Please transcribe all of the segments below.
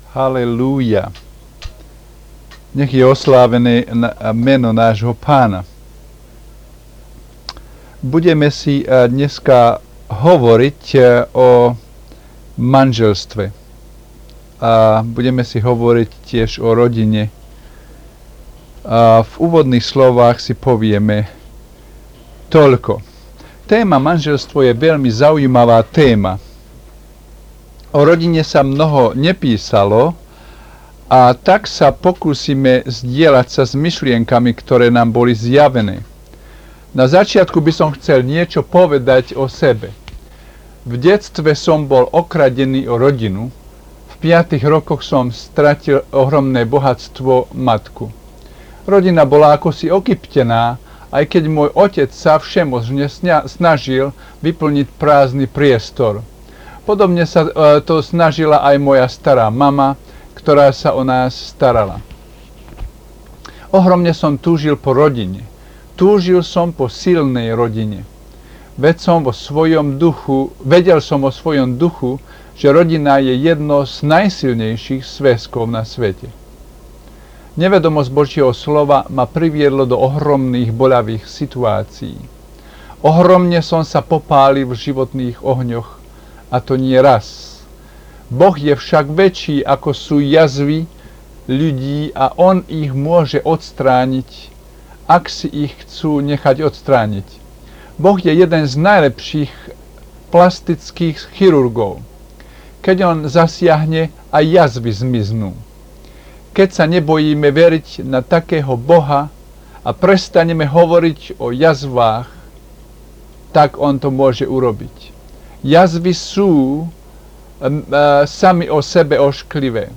Halelúja. Nech je oslávené meno nášho Pána. Budeme si dneska hovoriť o manželstve. A budeme si hovoriť tiež o rodine. A v úvodných slovách si povieme toľko. Téma manželstvo je veľmi zaujímavá téma. O rodine sa mnoho nepísalo a tak sa pokúsime zdieľať sa s myšlienkami, ktoré nám boli zjavené. Na začiatku by som chcel niečo povedať o sebe. V detstve som bol okradený o rodinu. V 5 rokoch som stratil ohromné bohatstvo matku. Rodina bola akosi okyptená, aj keď môj otec sa všemožne snažil vyplniť prázdny priestor. Podobne sa to snažila aj moja stará mama, ktorá sa o nás starala. Ohromne som túžil po rodine. Túžil som po silnej rodine. Vedel som vo svojom duchu, že rodina je jedno z najsilnejších zväzkov na svete. Nevedomosť Božieho slova ma priviedlo do ohromných boľavých situácií. Ohromne som sa popálil v životných ohňoch, a to nie raz. Boh je však väčší ako sú jazvy ľudí a On ich môže odstrániť, ak si ich chcú nechať odstrániť. Boh je jeden z najlepších plastických chirurgov. Keď On zasiahne, aj jazvy zmiznú. Keď sa nebojíme veriť na takého Boha a prestaneme hovoriť o jazvách, tak On to môže urobiť. Jazvy sú sami o sebe ošklivé.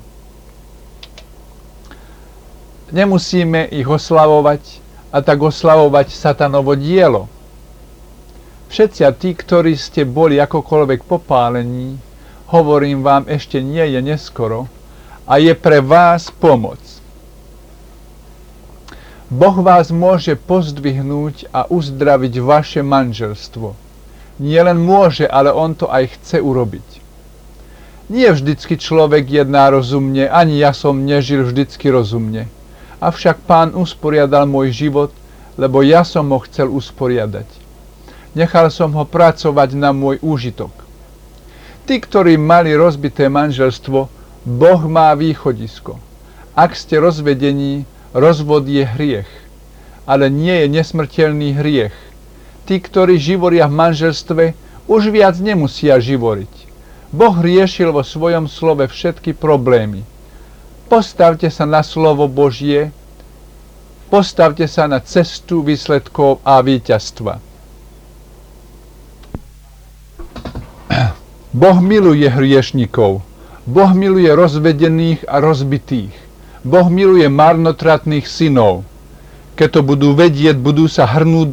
Nemusíme ich oslavovať a tak oslavovať satanovo dielo. Všetci tí, ktorí ste boli akokoľvek popálení, hovorím vám, ešte nie je neskoro a je pre vás pomoc. Boh vás môže pozdvihnúť a uzdraviť vaše manželstvo. Nie len môže, ale On to aj chce urobiť. Nie vždycky človek jedná rozumne, ani ja som nežil vždycky rozumne. Avšak Pán usporiadal môj život, lebo ja som ho chcel usporiadať. Nechal som ho pracovať na môj úžitok. Tí, ktorí mali rozbité manželstvo, Boh má východisko. Ak ste rozvedení, rozvod je hriech, ale nie je nesmrteľný hriech. Tí, ktorí živoria v manželstve, už viac nemusia živoriť. Boh riešil vo svojom slove všetky problémy. Postavte sa na slovo Božie, postavte sa na cestu výsledkov a víťazstva. Boh miluje hriešnikov. Boh miluje rozvedených a rozbitých. Boh miluje marnotratných synov. Keď to budú vedieť, budú sa hrnúť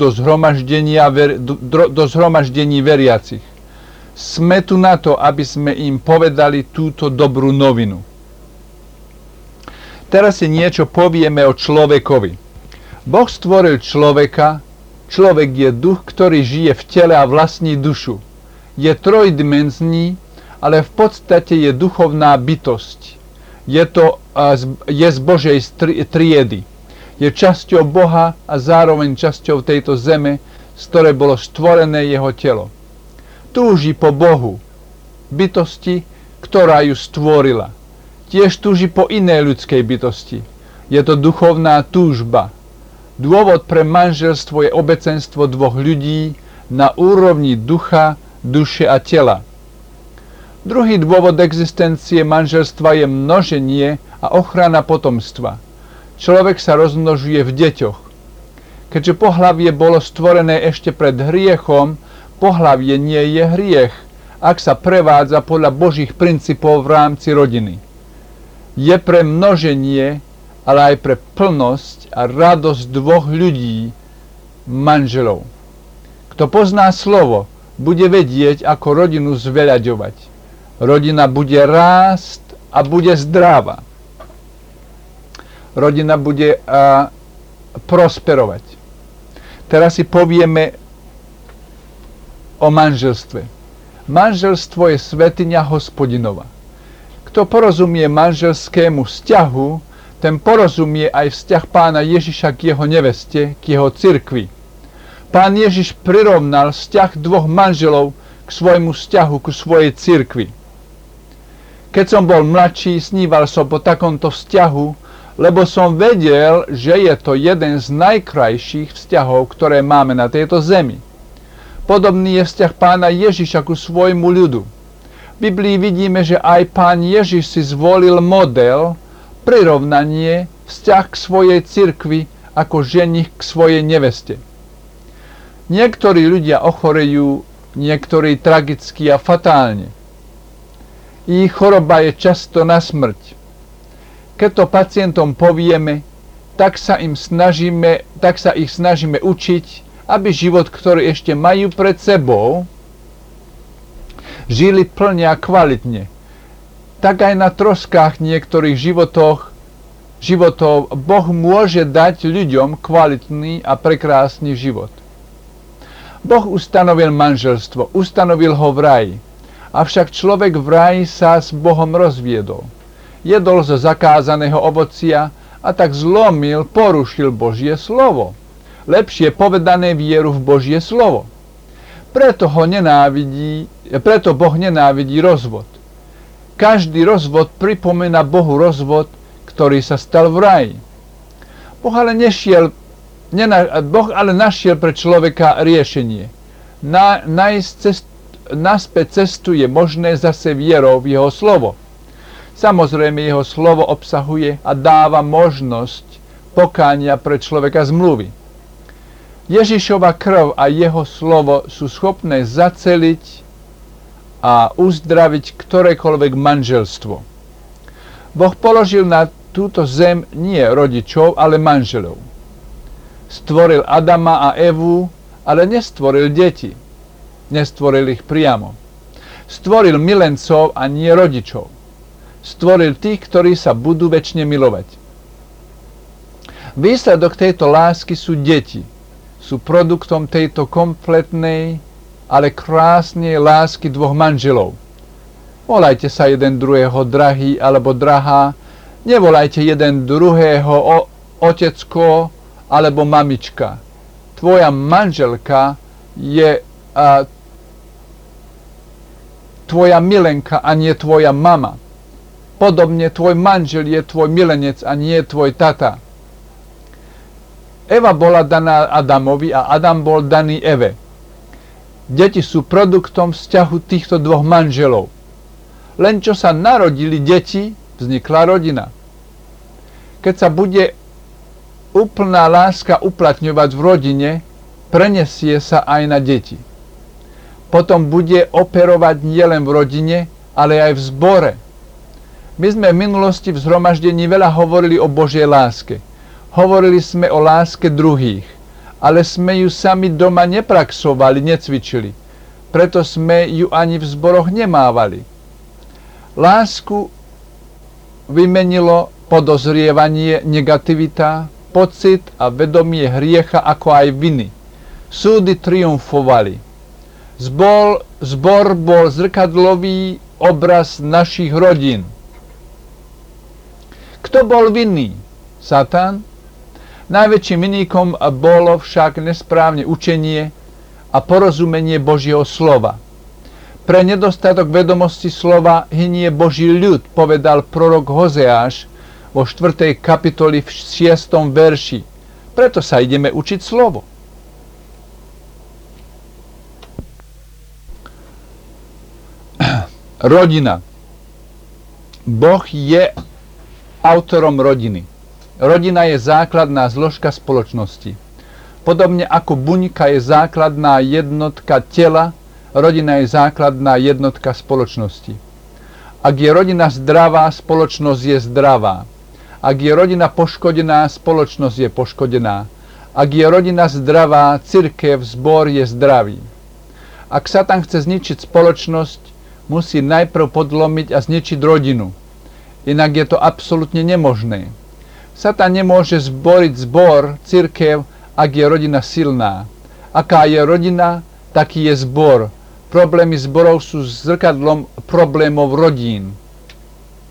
do zhromaždení veriacich. Sme tu na to, aby sme im povedali túto dobrú novinu. Teraz si niečo povieme o človekovi. Boh stvoril človeka. Človek je duch, ktorý žije v tele a vlastní dušu. Je trojdimenzný, ale v podstate je duchovná bytosť. Je z Božej triedy. Je časťou Boha a zároveň časťou tejto zeme, z ktorej bolo stvorené jeho telo. Túži po Bohu, bytosti, ktorá ju stvorila. Tiež túži po inej ľudskej bytosti. Je to duchovná túžba. Dôvod pre manželstvo je obecenstvo dvoch ľudí na úrovni ducha, duše a tela. Druhý dôvod existencie manželstva je množenie a ochrana potomstva. Človek sa rozmnožuje v deťoch. Keďže pohlavie bolo stvorené ešte pred hriechom, pohlavie nie je hriech, ak sa prevádza podľa Božích princípov v rámci rodiny. Je pre množenie, ale aj pre plnosť a radosť dvoch ľudí, manželov. Kto pozná slovo, bude vedieť, ako rodinu zveľaďovať. Rodina bude rásť a bude zdravá. Rodina bude prosperovať. Teraz si povieme o manželstve. Manželstvo je svätyňa Hospodinova. Kto porozumie manželskému vzťahu, ten porozumie aj vzťah Pána Ježiša k jeho neveste, k jeho cirkvi. Pán Ježiš prirovnal vzťah dvoch manželov k svojmu vzťahu, ku svojej cirkvi. Keď som bol mladší, sníval som po takomto vzťahu, lebo som vedel, že je to jeden z najkrajších vzťahov, ktoré máme na tejto zemi. Podobný je vzťah Pána Ježiša ku svojmu ľudu. V Biblii vidíme, že aj Pán Ježiš si zvolil model, prirovnanie, vzťah k svojej cirkvi ako ženich k svojej neveste. Niektorí ľudia ochorejú, niektorí tragicky a fatálne. Ich choroba je často na smrť. Keď to pacientom povieme, tak sa ich snažíme učiť, aby život, ktorý ešte majú pred sebou, žili plne a kvalitne. Tak aj na troskách niektorých životov Boh môže dať ľuďom kvalitný a prekrásny život. Boh ustanovil manželstvo, ustanovil ho v raji. Avšak človek v raji sa s Bohom rozviedol. Jedol zo zakázaného ovocia a tak zlomil, porušil Božie slovo. Lepšie povedané, vieru v Božie slovo. Preto Boh nenávidí rozvod. Každý rozvod pripomína Bohu rozvod, ktorý sa stal v raji. Boh ale našiel pre človeka riešenie. Naspäť cestu je možné zase vierou v jeho slovo. Samozrejme, jeho slovo obsahuje a dáva možnosť pokánia pre človeka zmluvy. Ježišova krv a jeho slovo sú schopné zaceliť a uzdraviť ktorékoľvek manželstvo. Boh položil na túto zem nie rodičov, ale manželov. Stvoril Adama a Evu, ale nestvoril deti. Nestvoril ich priamo. Stvoril milencov a nie rodičov. Stvoril tých, ktorí sa budú večne milovať. Výsledok tejto lásky sú deti. Sú produktom tejto kompletnej, ale krásnej lásky dvoch manželov. Volajte sa jeden druhého drahý alebo drahá, nevolajte jeden druhého otecko alebo mamička. Tvoja manželka je tvoja milenka a nie tvoja mama. Podobne tvoj manžel je tvoj milenec a nie tvoj tata. Eva bola daná Adamovi a Adam bol daný Eve. Deti sú produktom vzťahu týchto dvoch manželov. Len čo sa narodili deti, vznikla rodina. Keď sa bude úplná láska uplatňovať v rodine, prenesie sa aj na deti. Potom bude operovať nielen v rodine, ale aj v zbore. My sme v minulosti v zhromaždení veľa hovorili o Božej láske. Hovorili sme o láske druhých, ale sme ju sami doma nepraxovali, necvičili. Preto sme ju ani v zboroch nemávali. Lásku vymenilo podozrievanie, negativita, pocit a vedomie hriecha, ako aj viny. Súdy triumfovali. Zbor bol zrkadlový obraz našich rodín. Kto bol vinný? Satan? Najväčším vinníkom bolo však nesprávne učenie a porozumenie Božieho slova. Pre nedostatok vedomosti slova hynie Boží ľud, povedal prorok Hozeáš vo 4. kapitoli v 6. verši. Preto sa ideme učiť slovo. Rodina. Boh je autorom rodiny. Rodina je základná zložka spoločnosti. Podobne ako buňka je základná jednotka tela, rodina je základná jednotka spoločnosti. Ak je rodina zdravá, spoločnosť je zdravá. Ak je rodina poškodená, spoločnosť je poškodená. Ak je rodina zdravá, cirkev, zbor je zdravý. Ak Satan chce zničiť spoločnosť, musí najprv podlomiť a zničiť rodinu. Inak je to absolútne nemožné. Satan nemôže zboriť zbor, cirkev, ak je rodina silná. Aká je rodina, taký je zbor. Problémy zborov sú zrkadlom problémov rodín.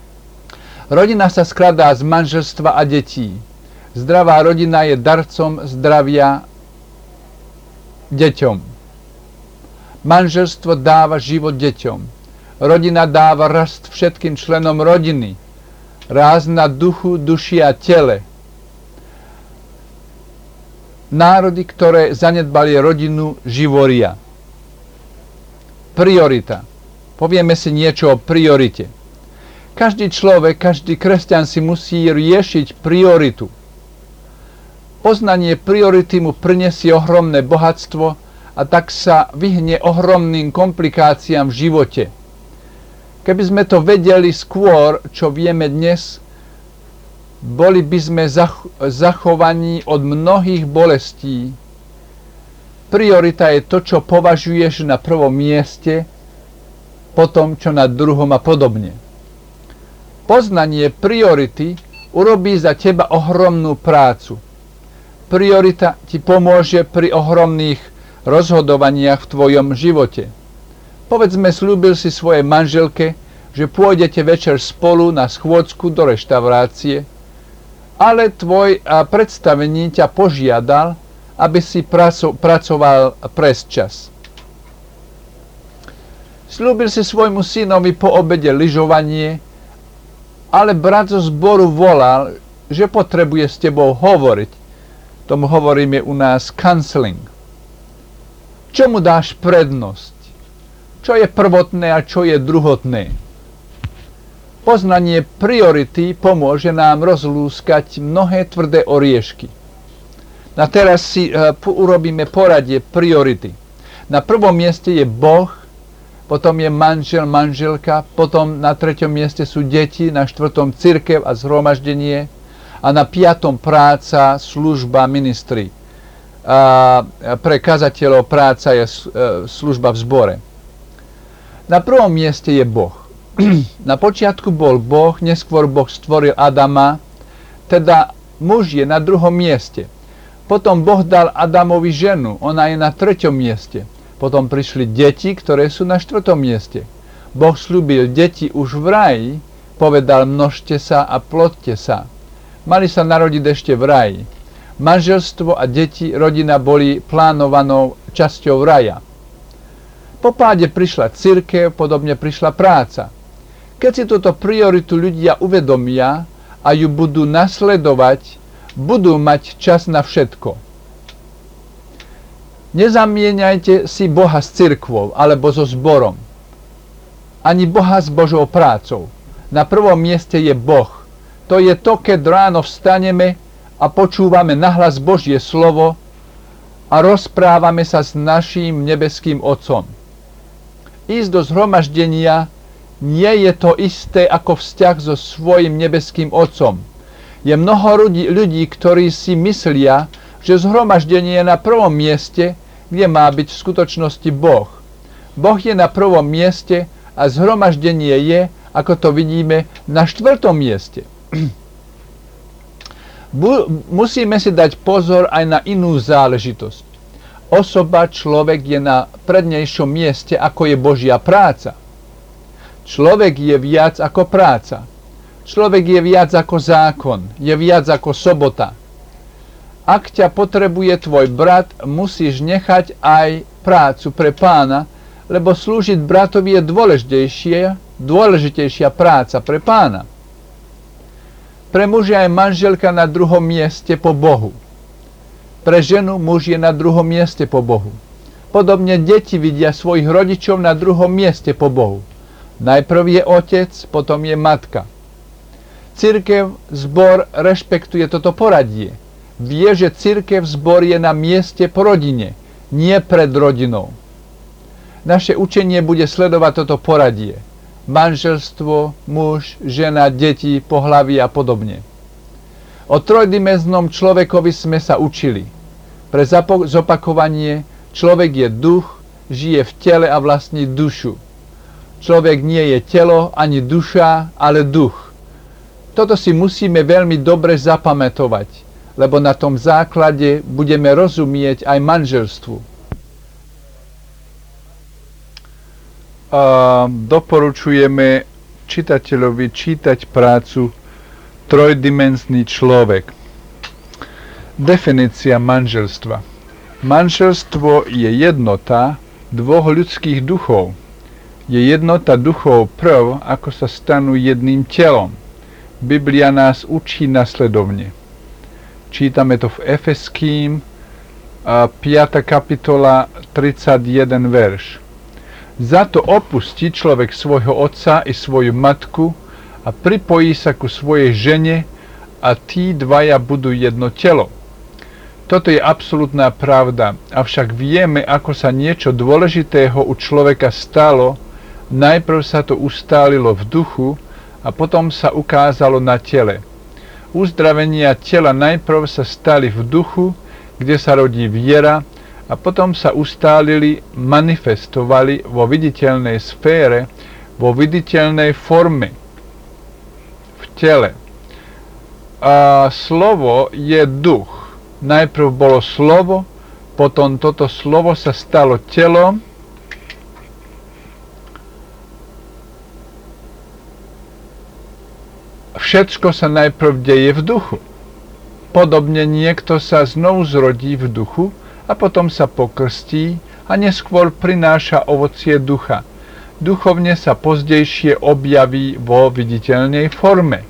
Rodina sa skladá z manželstva a detí. Zdravá rodina je darcom zdravia deťom. Manželstvo dáva život deťom. Rodina dáva rast všetkým členom rodiny. Ráz na duchu, duši a tele. Národy, ktoré zanedbali rodinu, živoria. Priorita. Povieme si niečo o priorite. Každý človek, každý kresťan si musí riešiť prioritu. Poznanie priority mu prinesie ohromné bohatstvo a tak sa vyhne ohromným komplikáciám v živote. Keby sme to vedeli skôr, čo vieme dnes, boli by sme zachovaní od mnohých bolestí. Priorita je to, čo považuješ na prvom mieste, potom čo na druhom a podobne. Poznanie priority urobí za teba ohromnú prácu. Priorita ti pomôže pri ohromných rozhodovaniach v tvojom živote. Povedzme, slúbil si svojej manželke, že pôjdete večer spolu na schôdzku do reštaurácie, ale tvoj predstavený ťa požiadal, aby si pracoval presčas. Slúbil si svojmu synovi po obede lyžovanie, ale brat zo zboru volal, že potrebuje s tebou hovoriť. Tomu hovoríme u nás counseling. Čomu dáš prednosť? Čo je prvotné a čo je druhotné? Poznanie priority pomôže nám rozlúskať mnohé tvrdé oriešky. A teraz si urobíme poradie priority. Na prvom mieste je Boh, potom je manžel, manželka, potom na treťom mieste sú deti, na štvrtom cirkev a zhromaždenie a na piatom práca, služba, ministry. Pre kazateľov práca je služba v zbore. Na prvom mieste je Boh. Na počiatku bol Boh, neskôr Boh stvoril Adama, teda muž je na druhom mieste. Potom Boh dal Adamovi ženu, ona je na treťom mieste. Potom prišli deti, ktoré sú na štvrtom mieste. Boh sľúbil deti už v raji, povedal množte sa a plodte sa. Mali sa narodiť ešte v raji. Manželstvo a deti, rodina boli plánovanou časťou raja. Po páde prišla cirkev, podobne prišla práca. Keď si túto prioritu ľudia uvedomia a ju budú nasledovať, budú mať čas na všetko. Nezamieňajte si Boha s cirkvou alebo so zborom. Ani Boha s Božou prácou. Na prvom mieste je Boh. To je to, keď ráno vstaneme a počúvame nahlas Božie slovo a rozprávame sa s naším nebeským Otcom. Ísť do zhromaždenia nie je to isté ako vzťah so svojim nebeským Otcom. Je mnoho ľudí, ktorí si myslia, že zhromaždenie je na prvom mieste, kde má byť v skutočnosti Boh. Boh je na prvom mieste a zhromaždenie je, ako to vidíme, na štvrtom mieste. Musíme si dať pozor aj na inú záležitosť. Osoba, človek je na prednejšom mieste, ako je Božia práca. Človek je viac ako práca. Človek je viac ako zákon, je viac ako sobota. Ak ťa potrebuje tvoj brat, musíš nechať aj prácu pre Pána, lebo slúžiť bratovi je dôležitejšia práca pre Pána. Pre muža je manželka na druhom mieste po Bohu. Pre ženu muž je na druhom mieste po Bohu. Podobne deti vidia svojich rodičov na druhom mieste po Bohu. Najprv je otec, potom je matka. Cirkev, zbor rešpektuje toto poradie. Vie, že cirkev, zbor je na mieste po rodine, nie pred rodinou. Naše učenie bude sledovať toto poradie. Manželstvo, muž, žena, deti, pohlavy a podobne. O trojdimenznom človekovi sme sa učili. Pre zopakovanie, človek je duch, žije v tele a vlastní dušu. Človek nie je telo ani duša, ale duch. Toto si musíme veľmi dobre zapamätovať, lebo na tom základe budeme rozumieť aj manželstvu. Doporučujeme čitateľovi čítať prácu trojdimenzný človek. Definícia manželstva. Manželstvo je jednota dvoch ľudských duchov. Je jednota duchov prv, ako sa stanú jedným telom. Biblia nás učí nasledovne. Čítame to v Efeským 5. kapitola 31 verš. Za to opustí človek svojho otca i svoju matku a pripojí sa ku svojej žene a tí dvaja budú jedno telo. Toto je absolútna pravda, avšak vieme, ako sa niečo dôležitého u človeka stalo. Najprv sa to ustálilo v duchu a potom sa ukázalo na tele. Uzdravenia tela najprv sa stali v duchu, kde sa rodí viera, a potom sa ustálili, manifestovali vo viditeľnej sfére, vo viditeľnej forme, v tele. A slovo je duch. Najprv bolo slovo, potom toto slovo sa stalo telom. Všetko sa najprv deje v duchu. Podobne niekto sa znovu zrodí v duchu a potom sa pokrstí a neskôr prináša ovocie ducha. Duchovne sa pozdejšie objaví vo viditeľnej forme.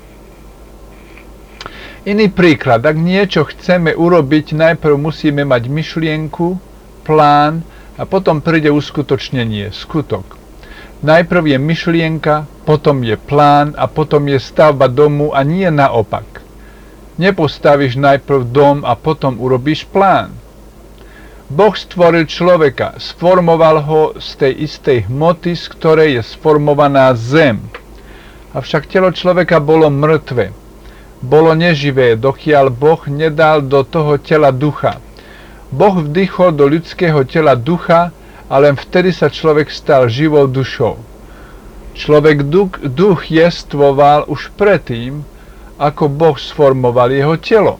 Iný príklad, ak niečo chceme urobiť, najprv musíme mať myšlienku, plán a potom príde uskutočnenie, skutok. Najprv je myšlienka, potom je plán a potom je stavba domu a nie naopak. Nepostavíš najprv dom a potom urobíš plán. Boh stvoril človeka, sformoval ho z tej istej hmoty, z ktorej je sformovaná zem. Avšak telo človeka bolo mŕtve. Bolo neživé, dokiaľ Boh nedal do toho tela ducha. Boh vdychol do ľudského tela ducha a len vtedy sa človek stal živou dušou. Človek duch jestvoval už predtým, ako Boh sformoval jeho telo.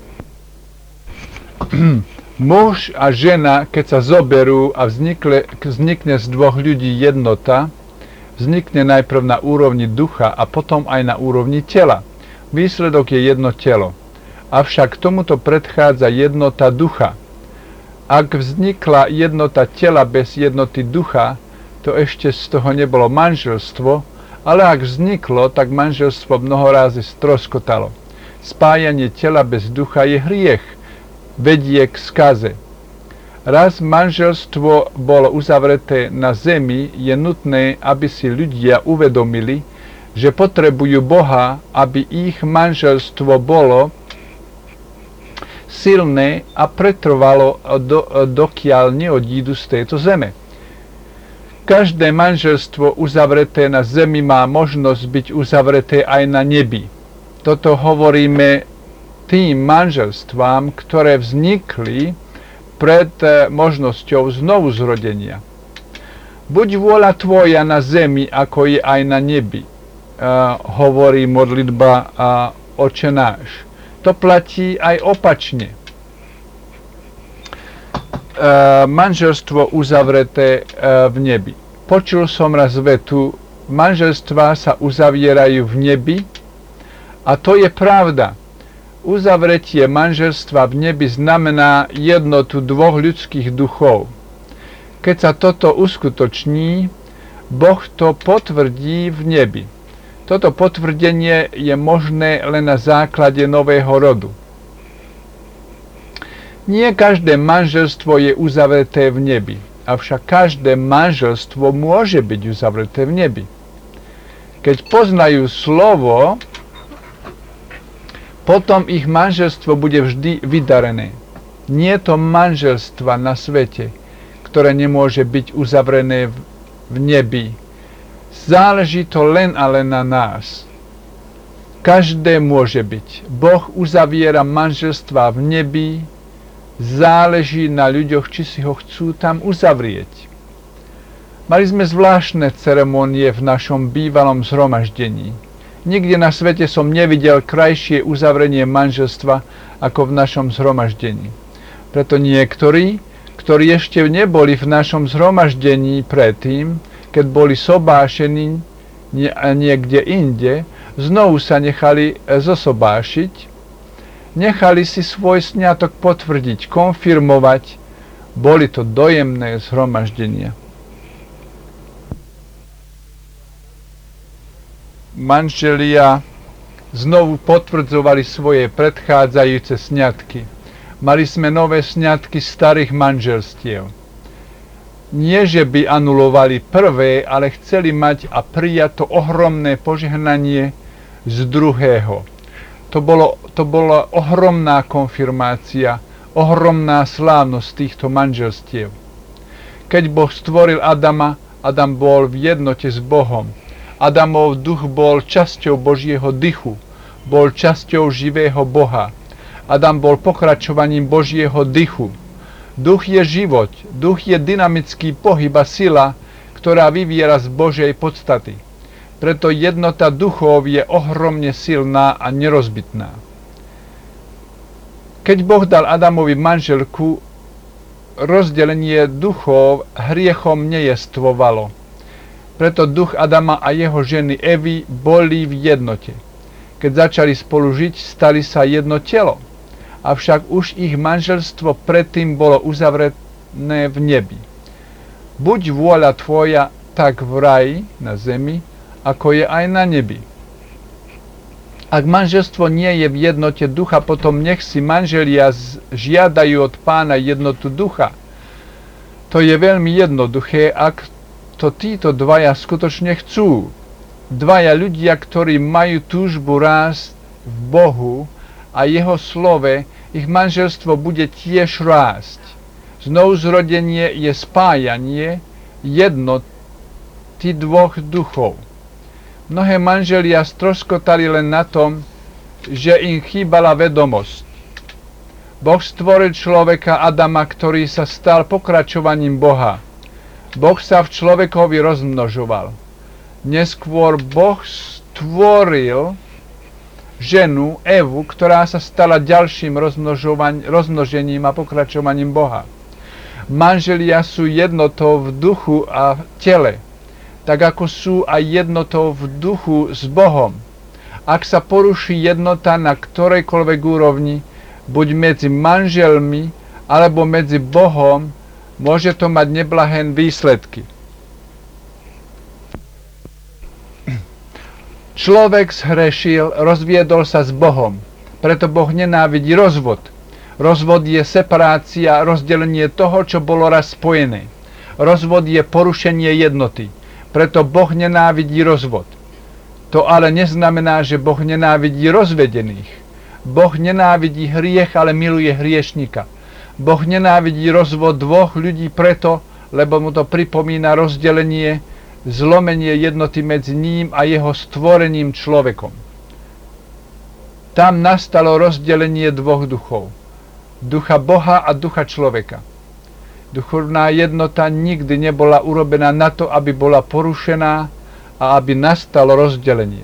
Muž a žena, keď sa zoberú a vznikne z dvoch ľudí jednota, vznikne najprv na úrovni ducha a potom aj na úrovni tela. Výsledok je jedno telo. Avšak tomuto predchádza jednota ducha. Ak vznikla jednota tela bez jednoty ducha, to ešte z toho nebolo manželstvo, ale ak vzniklo, tak manželstvo mnoho razy stroskotalo. Spájanie tela bez ducha je hriech, vedie k skaze. Raz manželstvo bolo uzavreté na zemi, je nutné, aby si ľudia uvedomili, že potrebujú Boha, aby ich manželstvo bolo silné a pretrvalo, dokiaľ neodídu z tejto zeme. Každé manželstvo uzavreté na zemi má možnosť byť uzavreté aj na nebi. Toto hovoríme tým manželstvám, ktoré vznikli pred možnosťou znovuzrodenia. Buď vôľa tvoja na zemi, ako je aj na nebi, hovorí modlitba Oče náš. To platí aj opačne. Manželstvo uzavreté v nebi. Počul som raz vetu, manželstvá sa uzavierajú v nebi, a to je pravda. Uzavretie manželstva v nebi znamená jednotu dvoch ľudských duchov. Keď sa toto uskutoční, Boh to potvrdí v nebi. Toto potvrdenie je možné len na základe nového rodu. Nie každé manželstvo je uzavreté v nebi, avšak každé manželstvo môže byť uzavreté v nebi. Keď poznajú slovo, potom ich manželstvo bude vždy vydarené. Nie je to manželstva na svete, ktoré nemôže byť uzavrené v nebi. Záleží to len a len na nás. Každé môže byť. Boh uzaviera manželstva v nebi, záleží na ľuďoch, či si ho chcú tam uzavrieť. Mali sme zvláštne ceremonie v našom bývalom zhromaždení. Nikde na svete som nevidel krajšie uzavrenie manželstva ako v našom zhromaždení. Preto niektorí, ktorí ešte neboli v našom zhromaždení predtým, keď boli sobášení niekde inde, Znovu sa nechali zosobášiť, nechali si svoj sňatok potvrdiť, konfirmovať. Boli to dojemné zhromaždenia. Manželia znovu potvrdzovali svoje predchádzajúce sňatky. Mali sme nové sňatky starých manželstiev. Nie, že by anulovali prvé, ale chceli mať a prijať to ohromné požehnanie z druhého. To bola ohromná konfirmácia, ohromná slávnosť týchto manželstiev. Keď Boh stvoril Adama, Adam bol v jednote s Bohom. Adamov duch bol časťou Božieho dychu, bol časťou živého Boha. Adam bol pokračovaním Božieho dychu. Duch je život, duch je dynamický pohyb a sila, ktorá vyviera z Božej podstaty. Preto jednota duchov je ohromne silná a nerozbitná. Keď Boh dal Adamovi manželku, rozdelenie duchov hriechom nejestvovalo. Preto duch Adama a jeho ženy Evy boli v jednote. Keď začali spolu žiť, stali sa jedno telo. Avšak už ich manželstvo predtým bolo uzavrené v nebi. Buď vôľa tvoja tak v raji, na zemi, ako je aj na nebi. Ak manželstvo nie je v jednote ducha, potom nech si manželia žiadajú od Pána jednotu ducha. To je veľmi jednoduché, ak to títo dvaja skutočne chcú. Dvaja ľudia, ktorí majú túžbu rásť v Bohu a jeho slove, ich manželstvo bude tiež rásť. Znovuzrodenie je spájanie jednoty dvoch duchov. Mnohé manželia stroskotali len na tom, že im chýbala vedomosť. Boh stvoril človeka Adama, ktorý sa stal pokračovaním Boha. Boh sa v človekovi rozmnožoval. Neskôr Boh stvoril ženu Evu, ktorá sa stala ďalším rozmnožením a pokračovaním Boha. Manželia sú jednotou v duchu a v tele, tak ako sú aj jednotou v duchu s Bohom. Ak sa poruší jednota na ktorejkoľvek úrovni, buď medzi manželmi alebo medzi Bohom, môže to mať neblahé výsledky. Človek zhrešil, rozviedol sa s Bohom, preto Boh nenávidí rozvod. Rozvod je separácia, rozdelenie toho, čo bolo raz spojené. Rozvod je porušenie jednoty, preto Boh nenávidí rozvod. To ale neznamená, že Boh nenávidí rozvedených. Boh nenávidí hriech, ale miluje hriešnika. Boh nenávidí rozvod dvoch ľudí preto, lebo mu to pripomína rozdelenie, zlomenie jednoty medzi ním a jeho stvorením človekom. Tam nastalo rozdelenie dvoch duchov. Ducha Boha a ducha človeka. Duchovná jednota nikdy nebola urobená na to, aby bola porušená a aby nastalo rozdelenie.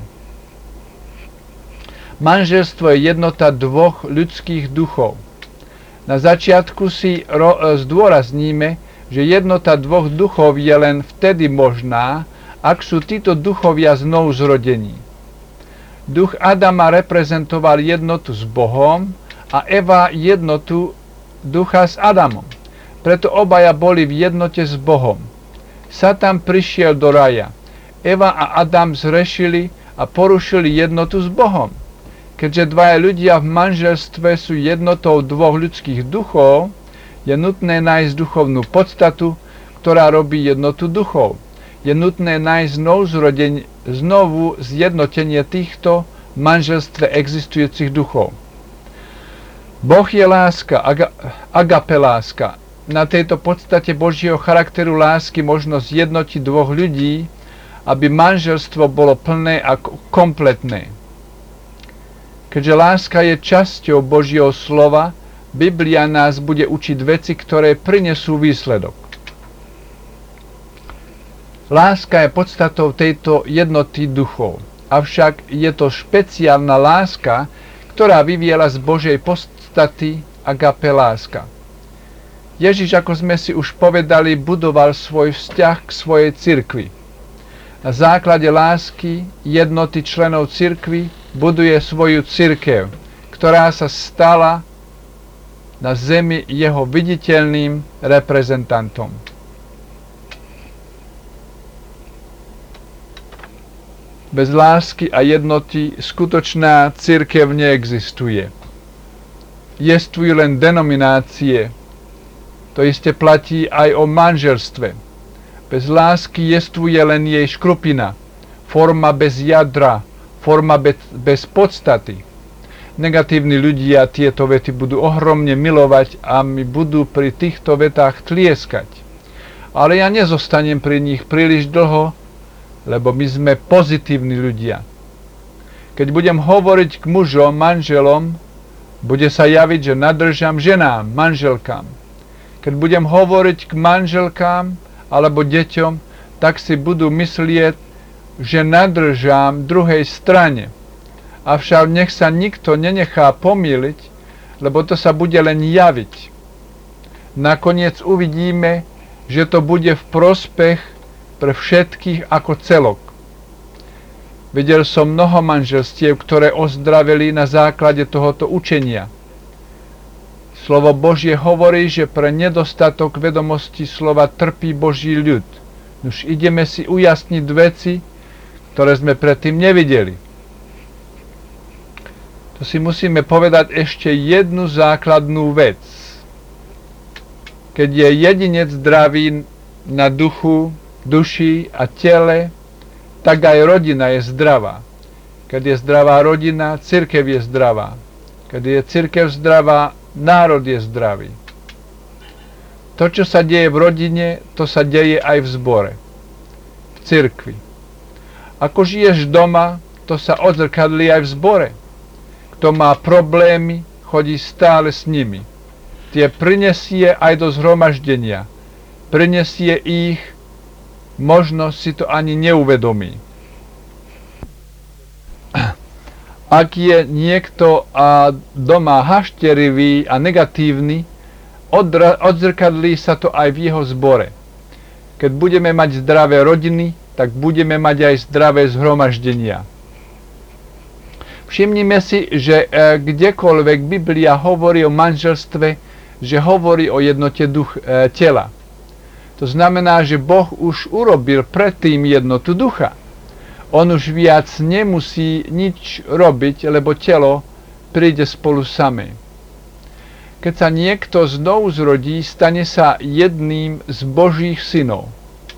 Manželstvo je jednota dvoch ľudských duchov. Na začiatku si zdôrazníme, že jednota dvoch duchov je len vtedy možná, ak sú títo duchovia znovu zrodení. Duch Adama reprezentoval jednotu s Bohom a Eva jednotu ducha s Adamom. Preto obaja boli v jednote s Bohom. Satan prišiel do raja. Eva a Adam zrešili a porušili jednotu s Bohom. Keďže dvaja ľudia v manželstve sú jednotou dvoch ľudských duchov, je nutné nájsť duchovnú podstatu, ktorá robí jednotu duchov. Je nutné nájsť znovu zjednotenie týchto v manželstve existujúcich duchov. Boh je láska, agape láska. Na tejto podstate Božieho charakteru lásky možno zjednotiť dvoch ľudí, aby manželstvo bolo plné a kompletné. Keďže láska je časťou Božieho slova, Biblia nás bude učiť veci, ktoré prinesú výsledok. Láska je podstatou tejto jednoty duchov, avšak je to špeciálna láska, ktorá vyviela z Božej podstaty agape láska. Ježiš, ako sme si už povedali, budoval svoj vzťah k svojej cirkvi. Na základe lásky, jednoty členov cirkvi buduje svoju cirkev, ktorá sa stala na zemi jeho viditeľným reprezentantom. Bez lásky a jednoty skutočná cirkev neexistuje. Jestvujú len denominácie. To isté platí aj o manželstve. Bez lásky jestvuje len jej škrupina, forma bez jadra, forma bez podstaty. Negatívni ľudia tieto vety budú ohromne milovať a mi budú pri týchto vetách tlieskať. Ale ja nezostanem pri nich príliš dlho, lebo my sme pozitívni ľudia. Keď budem hovoriť k mužom, manželom, bude sa javiť, že nadržam ženám, manželkám. Keď budem hovoriť k manželkám alebo deťom, tak si budú myslieť, že nadržam druhej strane. Avšak nech sa nikto nenechá pomýliť, lebo to sa bude len javiť. Nakoniec uvidíme, že to bude v prospech pre všetkých ako celok. Videl som mnoho manželstiev, ktoré ozdravili na základe tohoto učenia. Slovo Božie hovorí, že pre nedostatok vedomosti slova trpí Boží ľud. Už ideme si ujasniť veci, ktoré sme predtým nevideli. To si musíme povedať ešte jednu základnú vec. Keď je jedinec zdravý na duchu, duši a tele, tak aj rodina je zdravá. Keď je zdravá rodina, cirkev je zdravá. Keď je cirkev zdravá, národ je zdravý. To, čo sa deje v rodine, to sa deje aj v zbore, v cirkvi. Ako žiješ doma, to sa odzrkadlí aj v zbore. Kto má problémy, chodí stále s nimi. Tie prinesie aj do zhromaždenia. Prinesie ich, možno si to ani neuvedomí. Ak je niekto doma hašterivý a negatívny, odzrkadlí sa to aj v jeho zbore. Keď budeme mať zdravé rodiny, tak budeme mať aj zdravé zhromaždenia. Všimnime si, že kdekoľvek Biblia hovorí o manželstve, že hovorí o jednote tela. To znamená, že Boh už urobil predtým jednotu ducha. On už viac nemusí nič robiť, lebo telo príde spolu samé. Keď sa niekto znovu zrodí, stane sa jedným z Božích synov.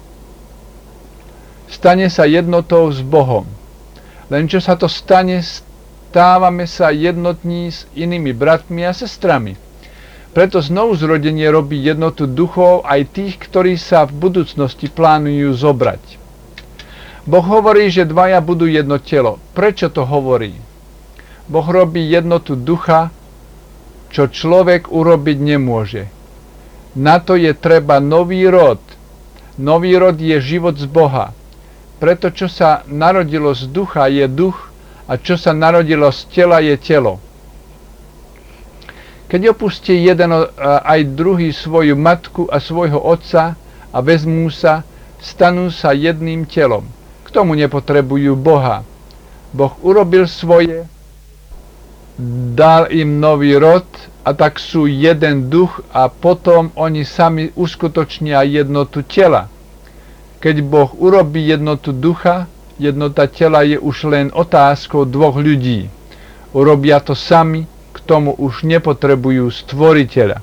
Stane sa jednotou s Bohom. Len čo sa to stane, stávame sa jednotní s inými bratmi a sestrami. Preto znovuzrodenie robí jednotu duchov aj tých, ktorí sa v budúcnosti plánujú zobrať. Boh hovorí, že dvaja budú jedno telo. Prečo to hovorí? Boh robí jednotu ducha, čo človek urobiť nemôže. Na to je treba nový rod. Nový rod je život z Boha. Preto, čo sa narodilo z ducha, je duch, a čo sa narodilo z tela, je telo. Keď opustí jeden aj druhý svoju matku a svojho otca a vezmú sa, stanú sa jedným telom. K tomu nepotrebujú Boha. Boh urobil svoje, dal im nový rod a tak sú jeden duch a potom oni sami uskutočnia jednotu tela. Keď Boh urobí jednotu ducha, jednota tela je už len otázkou dvoch ľudí. Urobia to sami, k tomu už nepotrebujú stvoriteľa.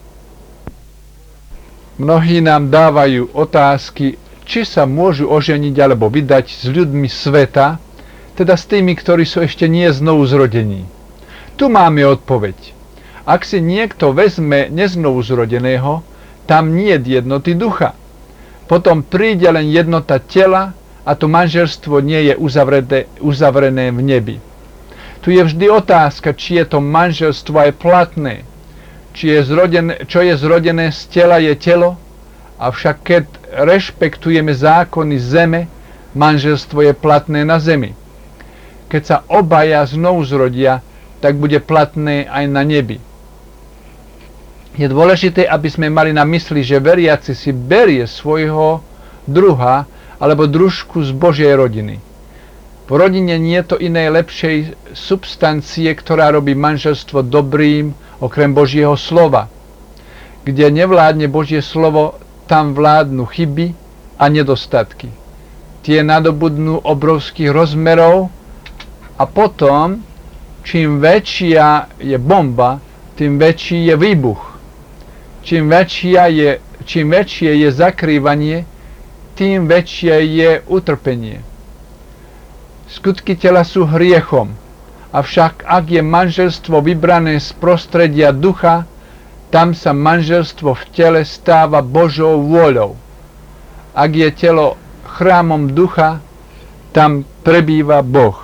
Mnohí nám dávajú otázky, či sa môžu oženiť alebo vydať s ľuďmi sveta, teda s tými, ktorí sú ešte nie znovu zrodení. Tu máme odpoveď. Ak si niekto vezme neznovu zrodeného, tam nie je jednoty ducha. Potom príde len jednota tela a to manželstvo nie je uzavrené v nebi. Tu je vždy otázka, či je to manželstvo aj platné. Čo je zrodené z tela, je telo, avšak keď rešpektujeme zákony zeme, manželstvo je platné na zemi. Keď sa obaja znovu zrodia, tak bude platné aj na nebi. Je dôležité, aby sme mali na mysli, že veriaci si berie svojho druha, alebo družku z Božej rodiny. V rodine nie je to inej lepšej substancie, ktorá robí manželstvo dobrým, okrem Božieho slova. Kde nevládne Božie slovo, tam vládnu chyby a nedostatky. Tie nadobudnú obrovských rozmerov a potom, čím väčšia je bomba, tým väčší je výbuch. Čím väčšie je zakrývanie, tým väčšie je utrpenie. Skutky tela sú hriechom, avšak ak je manželstvo vybrané z prostredia ducha, tam sa manželstvo v tele stáva Božou vôľou. Ak je telo chrámom ducha, tam prebýva Boh.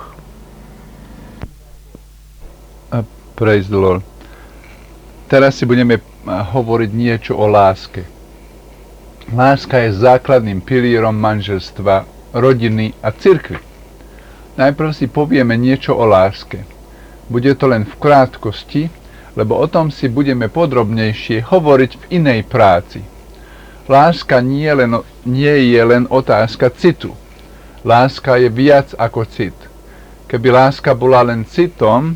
Praise the Lord. Teraz si budeme hovoriť niečo o láske. Láska je základným pilierom manželstva, rodiny a cirkvi. Najprv si povieme niečo o láske. Bude to len v krátkosti, lebo o tom si budeme podrobnejšie hovoriť v inej práci. Láska nie je len otázka citu. Láska je viac ako cit. Keby láska bola len citom,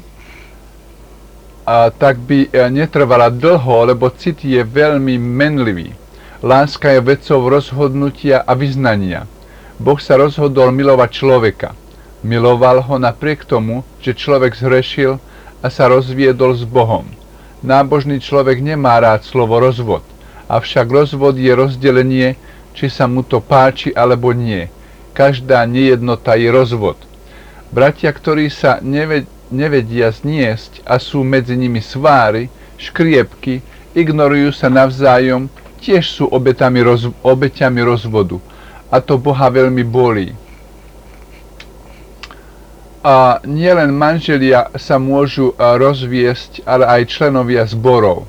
tak by netrvala dlho, lebo cit je veľmi menlivý. Láska je vecou rozhodnutia a vyznania. Boh sa rozhodol milovať človeka. Miloval ho napriek tomu, že človek zhrešil a sa rozviedol s Bohom. Nábožný človek nemá rád slovo rozvod, avšak rozvod je rozdelenie, či sa mu to páči alebo nie. Každá nejednota je rozvod. Bratia, ktorí sa nevedia zniesť a sú medzi nimi sváry, škriepky, ignorujú sa navzájom, tiež sú obeťami rozvodu. A to Boha veľmi bolí. A nielen manželia sa môžu rozviesť, ale aj členovia zborov.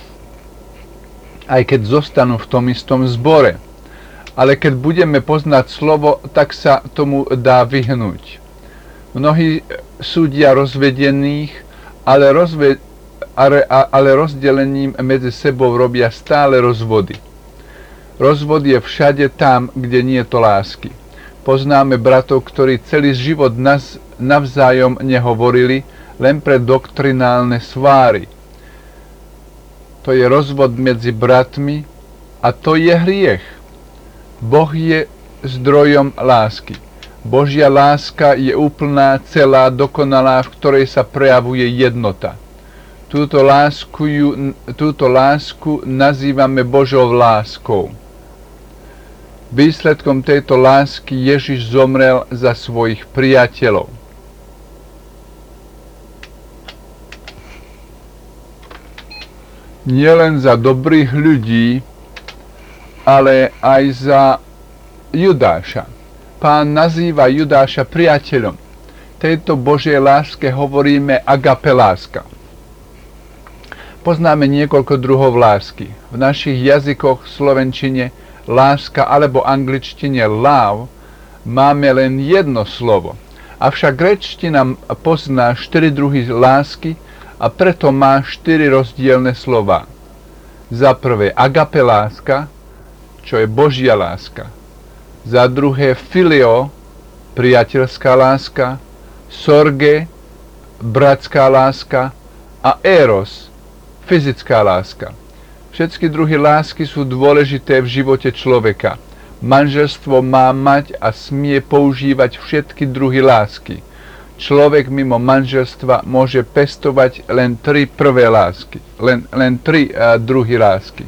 Aj keď zostanú v tom istom zbore. Ale keď budeme poznať slovo, tak sa tomu dá vyhnúť. Mnohí súdia rozvedených, ale rozdelením medzi sebou robia stále rozvody. Rozvod je všade tam, kde nie je to lásky. Poznáme bratov, ktorí celý život navzájom nehovorili, len pre doktrinálne sváry. To je rozvod medzi bratmi a to je hriech. Boh je zdrojom lásky. Božia láska je úplná, celá, dokonalá, v ktorej sa prejavuje jednota. Túto lásku nazývame Božou láskou. Výsledkom tejto lásky Ježiš zomrel za svojich priateľov. Nielen za dobrých ľudí, ale aj za Judáša. Pán nazýva Judáša priateľom. Tejto Božej láske hovoríme agape láska. Poznáme niekoľko druhov lásky. V našich jazykoch, slovenčine, láska alebo angličtine love, máme len jedno slovo. Avšak gréčtina pozná 4 druhy lásky a preto má 4 rozdielne slová. Za prvé agape láska, čo je Božia láska. Za druhé filio, priateľská láska, sorge, bratská láska a eros, fyzická láska. Všetky druhy lásky sú dôležité v živote človeka. Manželstvo má mať a smie používať všetky druhy lásky. Človek mimo manželstva môže pestovať len 3 prvé lásky, len 3 druhy lásky.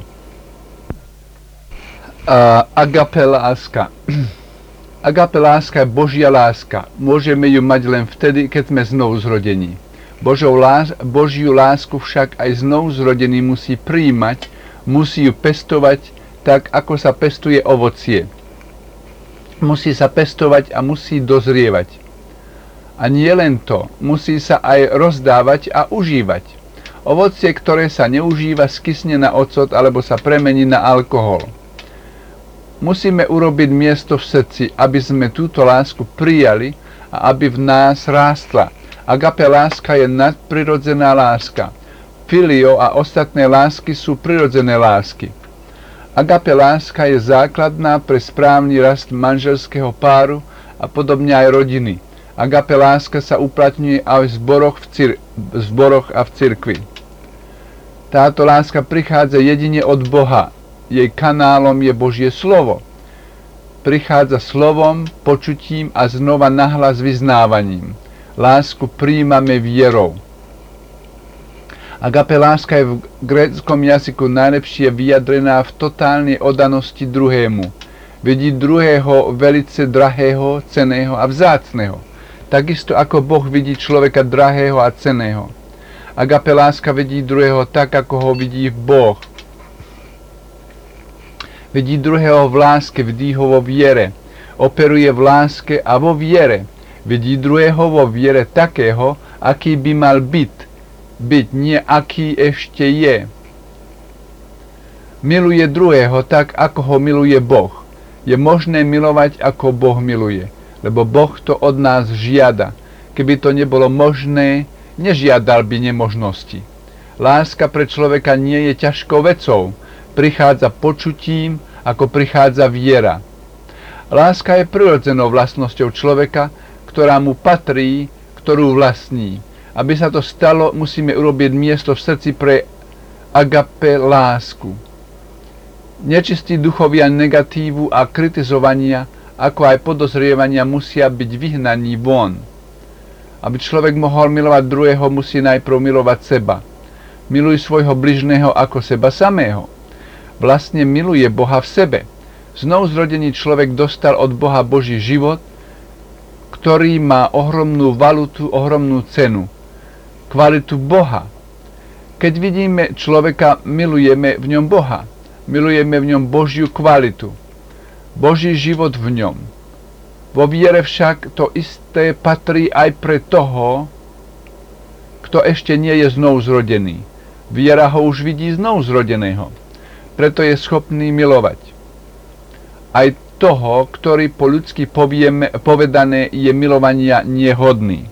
Agape láska. Agape láska je Božia láska. Môžeme ju mať len vtedy, keď sme znovuzrodení. Božiu lásku však aj znovuzrodený musí prijímať, musí ju pestovať tak, ako sa pestuje ovocie. Musí sa pestovať a musí dozrievať. A nie len to, musí sa aj rozdávať a užívať. Ovocie, ktoré sa neužíva, skysne na ocot alebo sa premení na alkohol. Musíme urobiť miesto v srdci, aby sme túto lásku prijali a aby v nás rástla. Agape láska je nadprirodzená láska. Filio a ostatné lásky sú prirodzené lásky. Agape láska je základná pre správny rast manželského páru a podobne aj rodiny. Agape láska sa uplatňuje aj v zboroch a v cirkvi. Táto láska prichádza jedine od Boha. Jej kanálom je Božie slovo. Prichádza slovom, počutím a znova nahlas vyznávaním. Lásku prijímame vierou. Agape láska je v gréckom jazyku najlepšie vyjadrená v totálnej oddanosti druhému. Vidí druhého velice drahého, cenného a vzácneho. Takisto ako Boh vidí človeka drahého a cenného. Agape láska vidí druhého tak, ako ho vidí Boh. Vidí druhého v láske, vidí ho vo viere. Operuje v láske a vo viere. Vidí druhého vo viere takého, aký by mal byť, nie aký ešte je. Miluje druhého tak, ako ho miluje Boh. Je možné milovať, ako Boh miluje, lebo Boh to od nás žiada. Keby to nebolo možné, nežiadal by nemožnosti. Láska pre človeka nie je ťažkou vecou. Prichádza počutím, ako prichádza viera. Láska je prirodzenou vlastnosťou človeka, ktorá mu patrí, ktorú vlastní. Aby sa to stalo, musíme urobiť miesto v srdci pre agape lásku. Nečistí duchovia negatívu a kritizovania, ako aj podozrievania musia byť vyhnaní von. Aby človek mohol milovať druhého, musí najprv milovať seba. Miluj svojho bližného ako seba samého. Vlastne miluje Boha v sebe. Znovuzrodený človek dostal od Boha Boží život, ktorý má ohromnú valutu, ohromnú cenu. Kvalitu Boha. Keď vidíme človeka, milujeme v ňom Boha. Milujeme v ňom Božiu kvalitu. Boží život v ňom. Vo viere však to isté patrí aj pre toho, kto ešte nie je znovuzrodený. Viera ho už vidí znovuzrodeného. Preto je schopný milovať. Aj toho, ktorý po ľudsky povedané je milovania nehodný.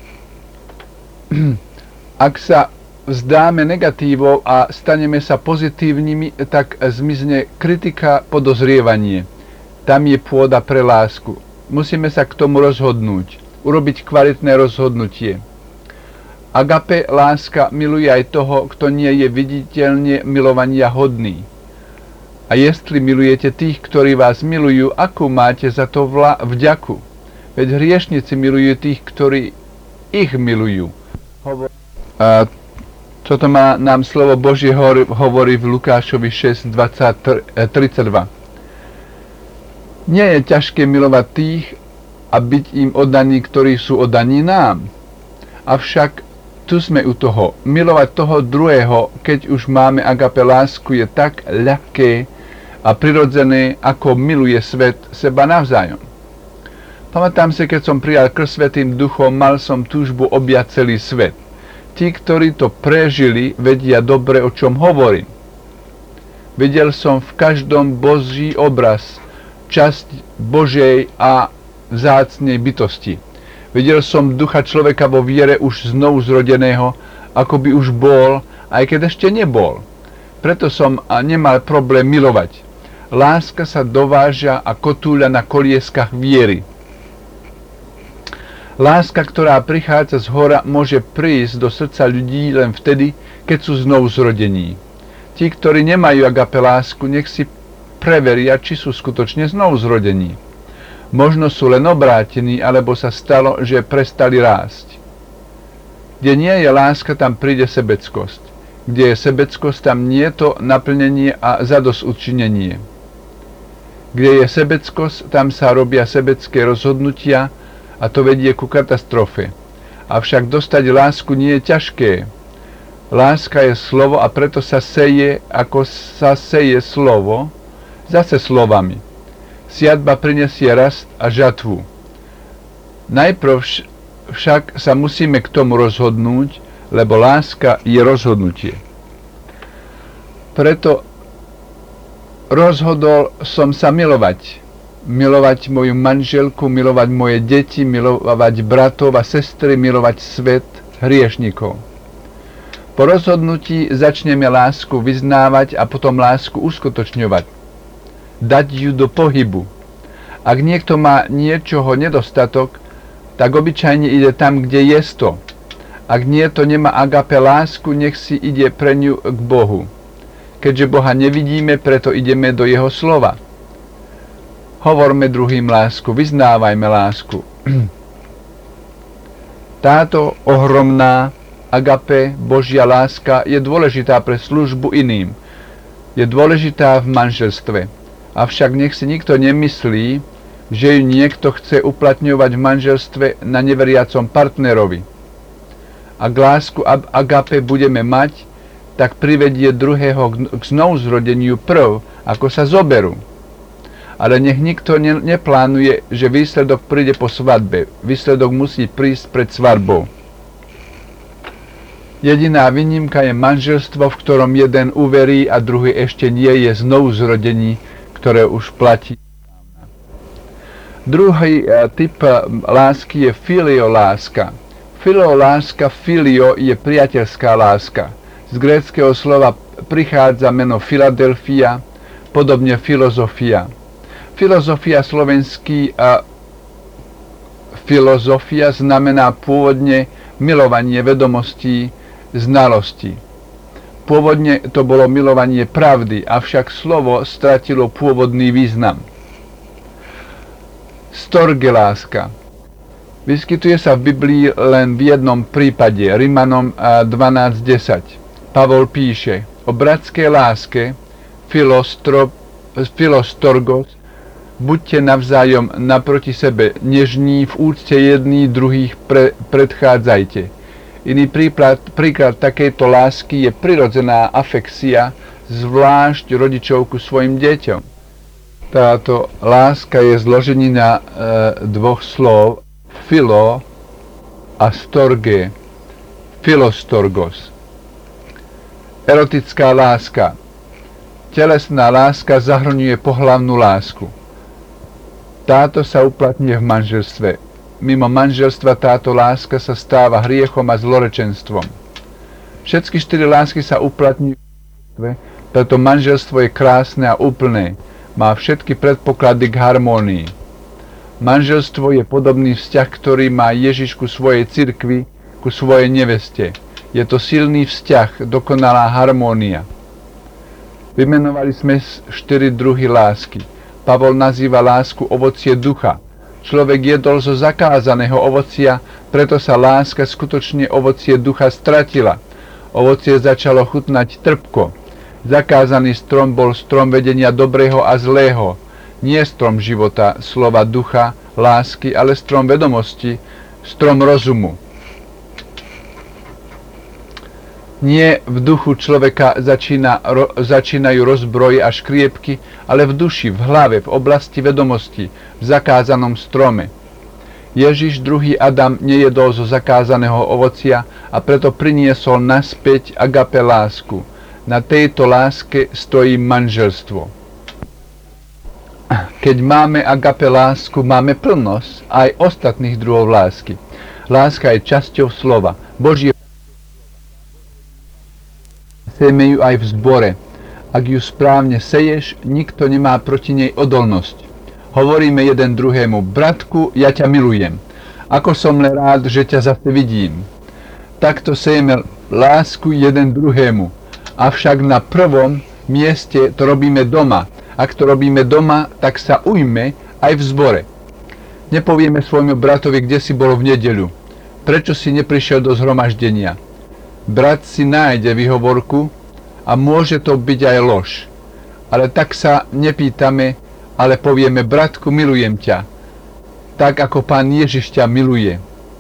Ak sa vzdáme negatívov a staneme sa pozitívnymi, tak zmizne kritika, podozrievanie. Tam je pôda pre lásku. Musíme sa k tomu rozhodnúť, urobiť kvalitné rozhodnutie. Agape láska miluje aj toho, kto nie je viditeľne milovania hodný. A jestli milujete tých, ktorí vás milujú, akú máte za to vďaku? Veď hriešnici milujú tých, ktorí ich milujú. Toto nám slovo Božie hovorí v Lukášovi 6:32. Nie je ťažké milovať tých a byť im oddaní, ktorí sú oddaní nám. Avšak tu sme u toho. Milovať toho druhého, keď už máme agape lásku, je tak ľahké a prirodzené, ako miluje svet seba navzájom. Pamätám si, keď som prijal krst Svätým Duchom, mal som túžbu objať celý svet. Tí, ktorí to prežili, vedia dobre, o čom hovorím. Videl som v každom Boží obraz, časť Božej a vzácnej bytosti. Videl som ducha človeka vo viere už znovu zrodeného, ako by už bol, aj keď ešte nebol. Preto som nemal problém milovať. Láska sa dováža a kotúľa na kolieskach viery. Láska, ktorá prichádza z hora, môže prísť do srdca ľudí len vtedy, keď sú znovu zrodení. Tí, ktorí nemajú agape lásku, nech si preveria, či sú skutočne znovu zrodení. Možno sú len obrátení, alebo sa stalo, že prestali rásť. Kde nie je láska, tam príde sebeckosť. Kde je sebeckosť, tam nie je to naplnenie a zadosťučinenie. Kde je sebeckosť, tam sa robia sebecké rozhodnutia, a to vedie ku katastrofe. Avšak dostať lásku nie je ťažké. Láska je slovo a preto sa seje, ako sa seje slovo, zase slovami. Siadba prinesie rast a žatvu. Najprv však sa musíme k tomu rozhodnúť, lebo láska je rozhodnutie. Preto rozhodol som sa milovať. Milovať moju manželku, milovať moje deti, milovať bratov a sestry, milovať svet hriešnikov. Po rozhodnutí začneme lásku vyznávať a potom lásku uskutočňovať. Dať ju do pohybu. Ak niekto má niečoho nedostatok, tak obyčajne ide tam, kde je to. Ak niekto nemá agape lásku, nech si ide pre ňu k Bohu. Keďže Boha nevidíme, preto ideme do jeho slova. Hovorme druhým lásku, vyznávajme lásku. Táto ohromná agape, Božia láska, je dôležitá pre službu iným. Je dôležitá v manželstve. Avšak nech si nikto nemyslí, že ju niekto chce uplatňovať v manželstve na neveriacom partnerovi. Ak lásku agape budeme mať, tak privedie druhého k znovuzrodeniu prv, ako sa zoberú. Ale nech nikto neplánuje, že výsledok príde po svadbe. Výsledok musí prísť pred svadbou. Jediná výnimka je manželstvo, v ktorom jeden uverí a druhý ešte nie je znovuzrodení, ktoré už platí. Druhý typ lásky je filioláska. Filio je priateľská láska. Z gréckeho slova prichádza meno Filadelfia, podobne filozofia. Filozofia slovenský filozofia znamená pôvodne milovanie vedomostí, znalosti. Pôvodne to bolo milovanie pravdy, avšak slovo stratilo pôvodný význam. Storge láska. Vyskytuje sa v Biblii len v jednom prípade, Rimanom 12.10. Pavol píše o bratskej láske, filostorgos, buďte navzájom naproti sebe nežní, v úcte jedný druhých predchádzajte. Iný príklad takejto lásky je prirodzená afekcia, zvlášť rodičov ku svojim deťom. Táto láska je zloženina dvoch slov, filo a storge, filostorgos. Erotická láska. Telesná láska zahrňuje pohlavnú lásku. Táto sa uplatňuje v manželstve. Mimo manželstva táto láska sa stáva hriechom a zlorečenstvom. Všetky 4 lásky sa uplatňujú v manželstve, preto manželstvo je krásne a úplné. Má všetky predpoklady k harmónii. Manželstvo je podobný vzťah, ktorý má Ježiš ku svojej cirkvi, ku svojej neveste. Je to silný vzťah, dokonalá harmónia. Vymenovali sme 4 druhy lásky. Pavol nazýva lásku ovocie ducha. Človek jedol zo zakázaného ovocia, preto sa láska skutočne ovocie ducha stratila. Ovocie začalo chutnať trpko. Zakázaný strom bol strom vedenia dobrého a zlého. Nie strom života, slova ducha, lásky, ale strom vedomosti, strom rozumu. Nie v duchu človeka začínajú rozbroje a škriepky, ale v duši, v hlave, v oblasti vedomosti, v zakázanom strome. Ježiš, druhý Adam, nejedol zo zakázaného ovocia a preto priniesol naspäť agape lásku. Na tejto láske stojí manželstvo. Keď máme agape lásku, máme plnosť aj ostatných druhov lásky. Láska je časťou slova. Božie sejme ju aj v zbore. Ak ju správne seješ, nikto nemá proti nej odolnosť. Hovoríme jeden druhému, bratku, ja ťa milujem. Ako som len rád, že ťa zase vidím. Takto sejeme lásku jeden druhému. Avšak na prvom mieste to robíme doma. Ak to robíme doma, tak sa ujme aj v zbore. Nepovieme svojmu bratovi, kde si bol v nedeľu. Prečo si neprišiel do zhromaždenia? Brat si nájde výhovorku a môže to byť aj lož. Ale tak sa nepýtame, ale povieme, bratku, milujem ťa. Tak ako Pán Ježiš ťa miluje.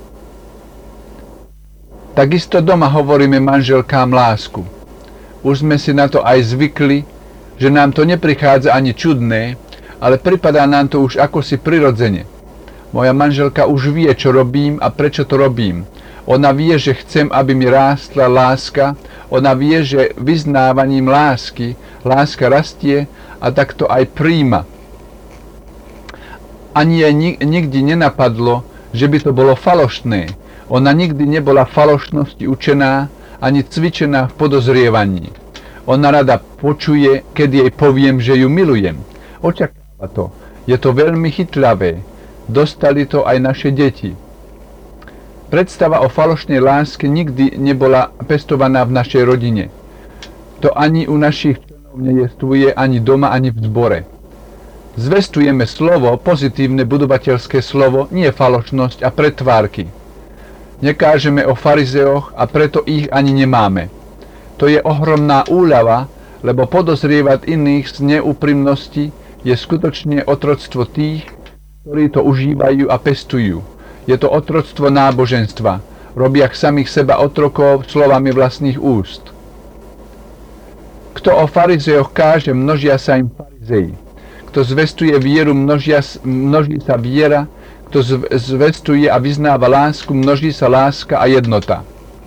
Takisto doma hovoríme manželkám lásku. Už sme si na to aj zvykli, že nám to neprichádza ani čudné, ale pripadá nám to už akosi prirodzene. Moja manželka už vie, čo robím a prečo to robím. Ona vie, že chcem, aby mi rástla láska. Ona vie, že vyznávaním lásky láska rastie a tak to aj príjma. Ani jej nikdy nenapadlo, že by to bolo falošné. Ona nikdy nebola falošnosti učená ani cvičená v podozrievaní. Ona rada počuje, keď jej poviem, že ju milujem. Očakáva to. Je to veľmi chytľavé. Dostali to aj naše deti. Predstava o falošnej láske nikdy nebola pestovaná v našej rodine. To ani u našich členov nejestvuje, ani doma, ani v zbore. Zvestujeme slovo, pozitívne budovateľské slovo, nie falošnosť a pretvárky. Nekážeme o farizeoch a preto ich ani nemáme. To je ohromná úľava, lebo podozrievať iných z neúprimnosti je skutočne otroctvo tých, ktorí to užívajú a pestujú. Je to otroctvo náboženstva. Robia samých seba otrokov slovami vlastných úst. Kto o farizeoch káže, množia sa im farizeji. Kto zvestuje vieru, množí sa viera. Kto zvestuje a vyznáva lásku, množí sa láska a jednota.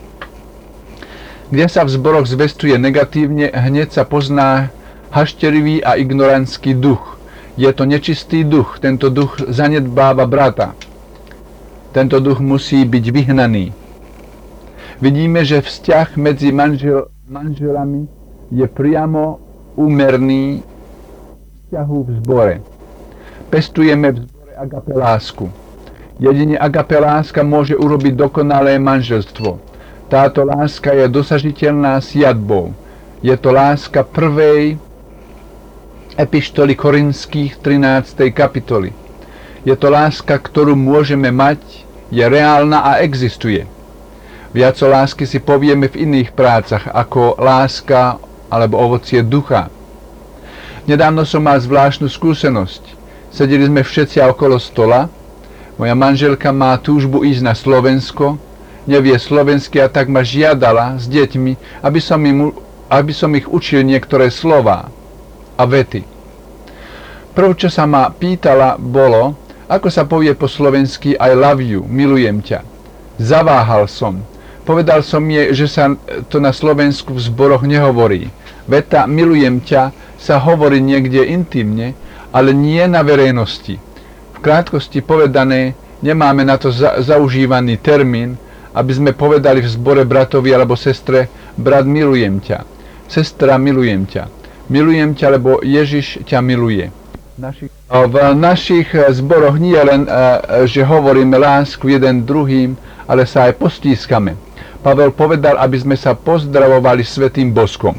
Kde sa v zboroch zvestuje negatívne, hneď sa pozná hašterivý a ignorantský duch. Je to nečistý duch, tento duch zanedbáva brata. Tento duch musí byť vyhnaný. Vidíme, že vzťah medzi manželami je priamo úmerný vzťahu v zbore. Pestujeme v zbore agape lásku. Jedine agape láska môže urobiť dokonalé manželstvo. Táto láska je dosažiteľná siadbou. Je to láska prvej epištoly Korinských 13. kapitoly. Je to láska, ktorú môžeme mať, je reálna a existuje. Viac o lásky si povieme v iných prácach, ako láska alebo ovocie ducha. Nedávno som mal zvláštnu skúsenosť. Sedeli sme všetci okolo stola. Moja manželka má túžbu ísť na Slovensko, nevie slovensky a tak ma žiadala s deťmi, aby som ich učil niektoré slová a vety. Prv, čo sa ma pýtala, bolo, ako sa povie po slovensky I love you, milujem ťa. Zaváhal som. Povedal som jej, že sa to na Slovensku v zboroch nehovorí. Veta milujem ťa sa hovorí niekde intimne, ale nie na verejnosti. V krátkosti povedané, nemáme na to zaužívaný termín, aby sme povedali v zbore bratovi alebo sestre, brat milujem ťa, sestra milujem ťa. Milujem ťa, lebo Ježiš ťa miluje. V našich zboroch nie len, že hovoríme lásku jeden druhým, ale sa aj postískame. Pavel povedal, aby sme sa pozdravovali svätým boskom.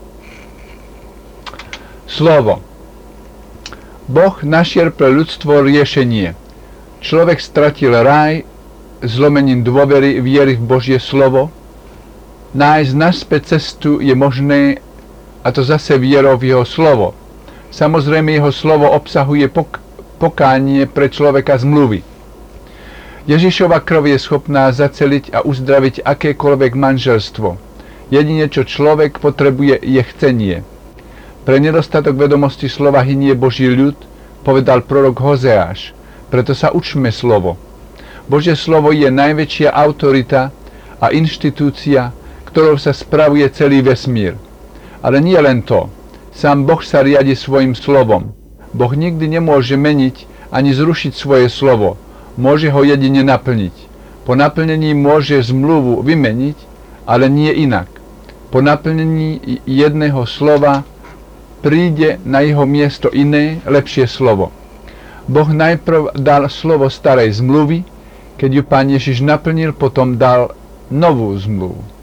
Slovo. Boh našiel pre ľudstvo riešenie. Človek stratil raj zlomením dôvery viery v Božie slovo. Nájsť naspäť cestu je možné, a to zase vierou v jeho slovo. Samozrejme, jeho slovo obsahuje pokánie pre človeka zmluvy. Ježišova krv je schopná zaceliť a uzdraviť akékoľvek manželstvo. Jedine, čo človek potrebuje, je chcenie. Pre nedostatok vedomosti slova hynie Boží ľud, povedal prorok Hozeáš. Preto sa učme slovo. Božie slovo je najväčšia autorita a inštitúcia, ktorou sa spravuje celý vesmír. Ale nie len to. Sám Boh sa riadi svojim slovom. Boh nikdy nemôže meniť ani zrušiť svoje slovo. Môže ho jedine naplniť. Po naplnení môže zmluvu vymeniť, ale nie inak. Po naplnení jedného slova príde na jeho miesto iné, lepšie slovo. Boh najprv dal slovo starej zmluvy, keď ju Pán Ježiš naplnil, potom dal novú zmluvu.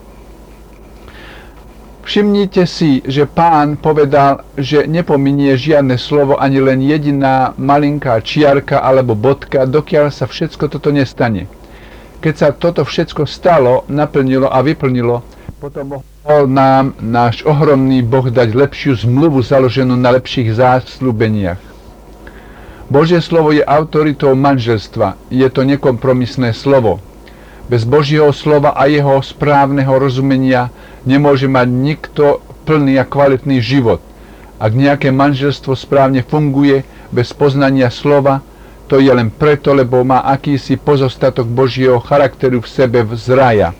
Všimnite si, že Pán povedal, že nepominie žiadne slovo, ani len jediná malinká čiarka alebo bodka, dokiaľ sa všetko toto nestane. Keď sa toto všetko stalo, naplnilo a vyplnilo, potom mohol nám náš ohromný Boh dať lepšiu zmluvu založenú na lepších zasľúbeniach. Božie slovo je autoritou manželstva. Je to nekompromisné slovo. Bez Božieho slova a jeho správneho rozumenia nemôže mať nikto plný a kvalitný život. Ak nejaké manželstvo správne funguje bez poznania slova, to je len preto, lebo má akýsi pozostatok Božieho charakteru v sebe z raja.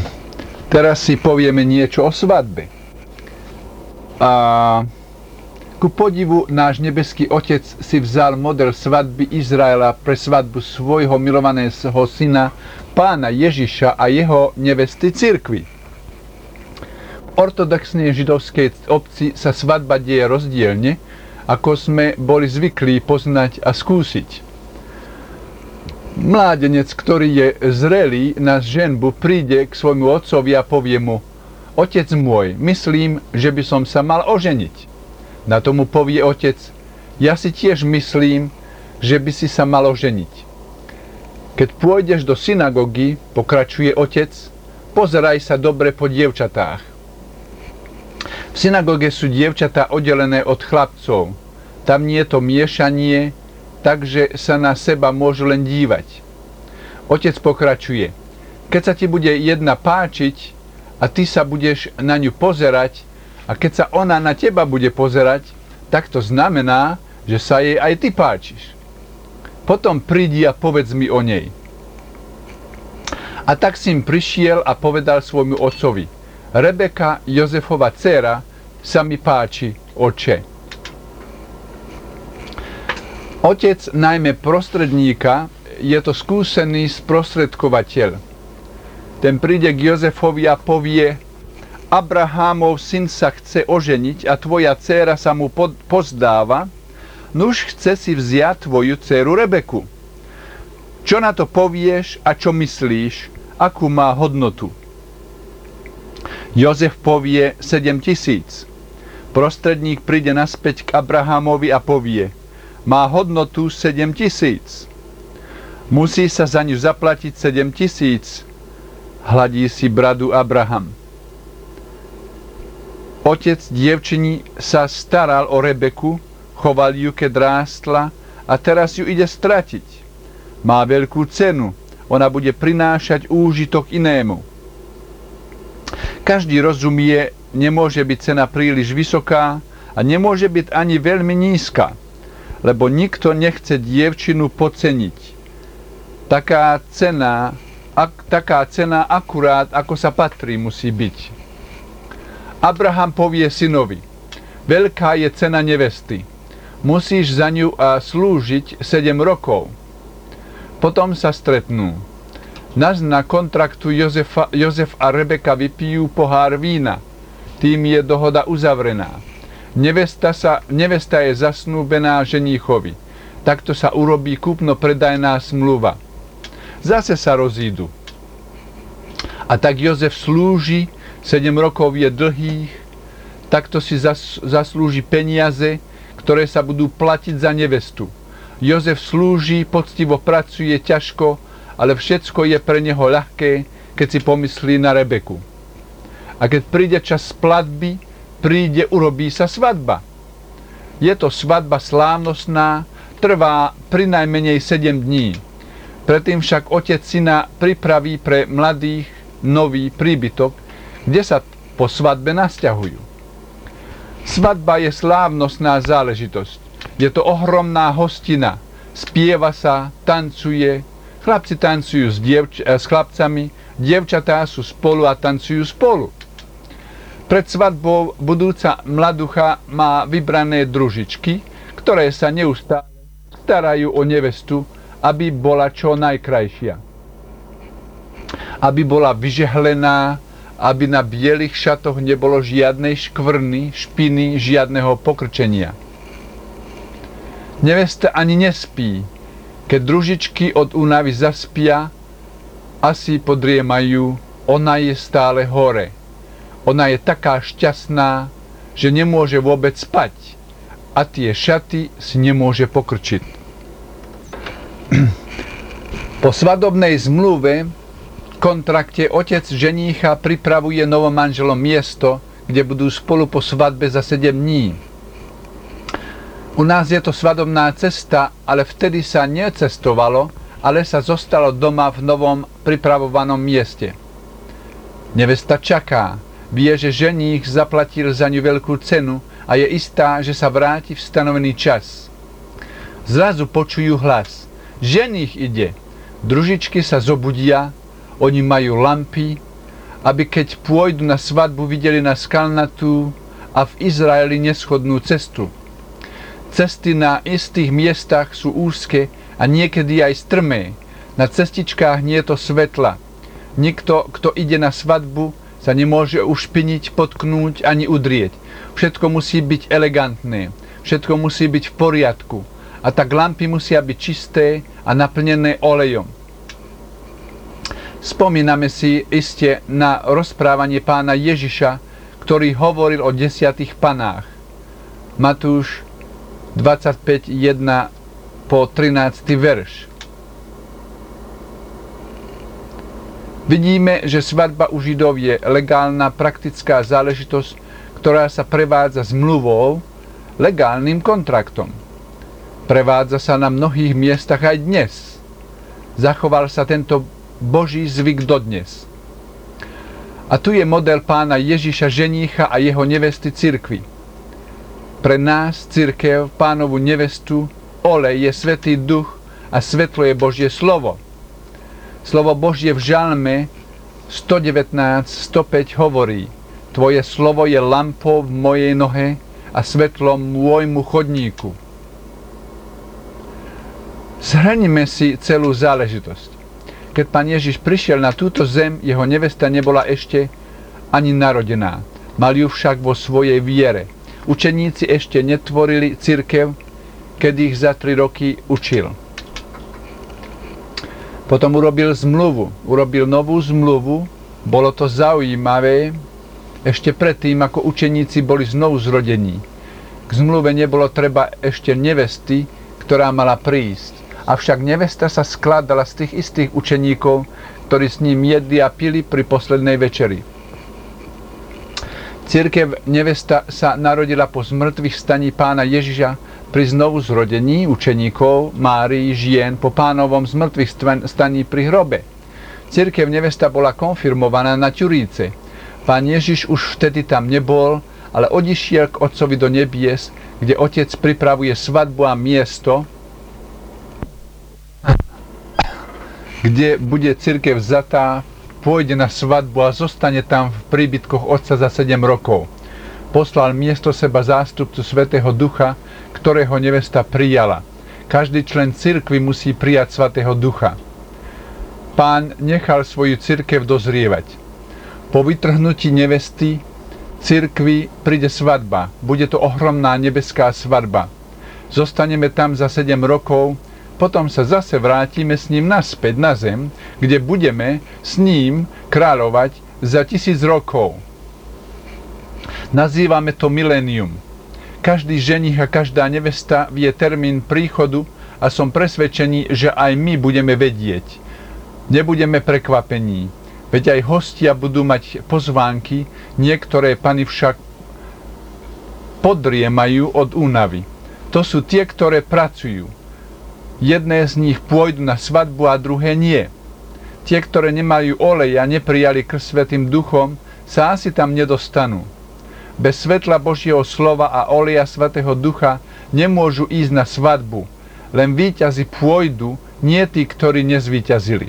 Teraz si povieme niečo o svadbe. Ku podivu náš nebeský Otec si vzal model svadby Izraela pre svadbu svojho milovaného syna, Pána Ježiša a jeho nevesty cirkvi. V ortodoxnej židovskej obci sa svadba deje rozdielne, ako sme boli zvyklí poznať a skúsiť. Mládenec, ktorý je zrelý na ženbu, príde k svojmu otcovi a povie mu: Otec môj, myslím, že by som sa mal oženiť. Na tomu povie otec: ja si tiež myslím, že by si sa mal oženiť. Keď pôjdeš do synagógy, pokračuje otec, pozeraj sa dobre po dievčatách. V synagóge sú dievčatá oddelené od chlapcov. Tam nie je to miešanie, takže sa na seba môžu len dívať. Otec pokračuje: keď sa ti bude jedna páčiť a ty sa budeš na ňu pozerať, a keď sa ona na teba bude pozerať, tak to znamená, že sa jej aj ty páčiš. Potom prídi a povedz mi o nej. A tak syn prišiel a povedal svojmu otcovi: Rebeka, Jozefova dcéra, sa mi páči, oče. Otec najmä prostredníka, je to skúsený sprostredkovateľ. Ten príde k Jozefovi a povie: Abrahámov syn sa chce oženiť a tvoja dcéra sa mu pozdáva, nuž chce si vziať tvoju dcéru Rebeku. Čo na to povieš a čo myslíš, akú má hodnotu? Jozef povie 7 000. Prostredník príde naspäť k Abrahámovi a povie: má hodnotu 7 000. Musí sa za ňu zaplatiť 7 000. Hladí si bradu Abraham. Otec dievčini sa staral o Rebeku, choval ju, keď rástla, a teraz ju ide stratiť. Má veľkú cenu, ona bude prinášať úžitok inému. Každý rozumie, nemôže byť cena príliš vysoká a nemôže byť ani veľmi nízka, lebo nikto nechce dievčinu podceniť. Taká cena akurát, ako sa patrí, musí byť. Abraham povie synovi: veľká je cena nevesty. Musíš za ňu slúžiť 7 rokov. Potom sa stretnú. Na kontraktu Jozef a Rebeka vypijú pohár vína. Tým je dohoda uzavrená. Nevesta je zasnúbená ženíchovi. Takto sa urobí kúpno-predajná zmluva. Zase sa rozídu. A tak Jozef slúži, 7 rokov je dlhých, takto si zaslúži peniaze, ktoré sa budú platiť za nevestu. Jozef slúži, poctivo pracuje, ťažko, ale všetko je pre neho ľahké, keď si pomyslí na Rebeku. A keď príde čas platby, urobí sa svadba. Je to svadba slávnostná, trvá prinajmenej 7 dní. Predtým však otec syna pripraví pre mladých nový príbytok, kde sa po svadbe nasťahujú. Svadba je slávnostná záležitosť. Je to ohromná hostina. Spieva sa, tancuje, chlapci tancujú s chlapcami, dievčatá sú spolu a tancujú spolu. Pred svadbou budúca mladucha má vybrané družičky, ktoré sa neustále starajú o nevestu, aby bola čo najkrajšia. Aby bola vyžehlená, aby na bielých šatoch nebolo žiadnej škvrny, špiny, žiadneho pokrčenia. Nevesta ani nespí. Keď družičky od únavy zaspia, asi podriemajú, ona je stále hore. Ona je taká šťastná, že nemôže vôbec spať a tie šaty si nemôže pokrčiť. Po svadobnej zmluve, kontrakte, otec ženícha pripravuje novomanželom miesto, kde budú spolu po svadbe za 7 dní. U nás je to svadobná cesta, ale vtedy sa necestovalo, ale sa zostalo doma v novom pripravovanom mieste. Nevesta čaká, vie, že ženích zaplatil za ňu veľkú cenu a je istá, že sa vráti v stanovený čas. Zrazu počujú hlas: ženích ide. Družičky sa zobudia, oni majú lampy, aby keď pôjdu na svadbu, videli na skalnatú a v Izraeli neschodnú cestu. Cesty na istých miestach sú úzke a niekedy aj strmé. Na cestičkách nie je to svetla. Nikto, kto ide na svadbu, sa nemôže ušpiniť, potknúť ani udrieť. Všetko musí byť elegantné. Všetko musí byť v poriadku. A tak lampy musia byť čisté a naplnené olejom. Spomíname si iste na rozprávanie pána Ježiša, ktorý hovoril o 10 panách. Matúš 25, 1 po 13. verš. Vidíme, že svadba u Židov je legálna, praktická záležitosť, ktorá sa prevádza zmluvou, legálnym kontraktom. Prevádza sa na mnohých miestach aj dnes. Zachoval sa tento Boží zvyk dodnes. A tu je model pána Ježiša ženícha a jeho nevesty cirkvi. Pre nás, cirkev, pánovu nevestu, olej je Svätý Duch a svetlo je Božie slovo. Slovo Božie v Žalme 119:105 hovorí: Tvoje slovo je lampou v mojej nohe a svetlom môjmu chodníku. Zhrňme si celú záležitosť. Keď pán Ježiš prišiel na túto zem, jeho nevesta nebola ešte ani narodená. Mal ju však vo svojej viere. Učeníci ešte netvorili cirkev, keď ich za 3 roky učil. Potom urobil zmluvu. Urobil novú zmluvu. Bolo to zaujímavé ešte predtým, ako učeníci boli znovu zrodení. K zmluve nebolo treba ešte nevesty, ktorá mala prísť. Avšak nevesta sa skladala z tých istých učeníkov, ktorí s ním jedli a pili pri poslednej večeri. Cirkev nevesta sa narodila po zmrtvých staní pána Ježiša pri znovu zrodení učeníkov, Márii, žien po pánovom zmrtvých staní pri hrobe. Cirkev nevesta bola konfirmovaná na Ťuríce. Pán Ježiš už vtedy tam nebol, ale odišiel k Otcovi do nebies, kde Otec pripravuje svadbu a miesto, kde bude cirkev vzatá, pôjde na svadbu a zostane tam v príbytkoch Otca za 7 rokov. Poslal miesto seba zástupcu Svätého Ducha, ktorého nevesta prijala. Každý člen cirkvi musí prijať Svätého Ducha. Pán nechal svoju cirkev dozrievať. Po vytrhnutí nevesty cirkvi príde svadba. Bude to ohromná nebeská svadba. Zostaneme tam za 7 rokov, potom sa zase vrátime s ním naspäť na zem, kde budeme s ním kráľovať za 1000 rokov. Nazývame to milénium. Každý ženich a každá nevesta vie termín príchodu a som presvedčený, že aj my budeme vedieť. Nebudeme prekvapení, veď aj hostia budú mať pozvánky, niektoré pany však podriemajú od únavy. To sú tie, ktoré pracujú. Jedné z nich pôjdu na svadbu a druhé nie. Tie, ktoré nemajú olej a neprijali krst Svätým Duchom, sa asi tam nedostanú. Bez svetla Božieho slova a oleja Svätého Ducha nemôžu ísť na svadbu. Len víťazi pôjdu, nie tí, ktorí nezvíťazili.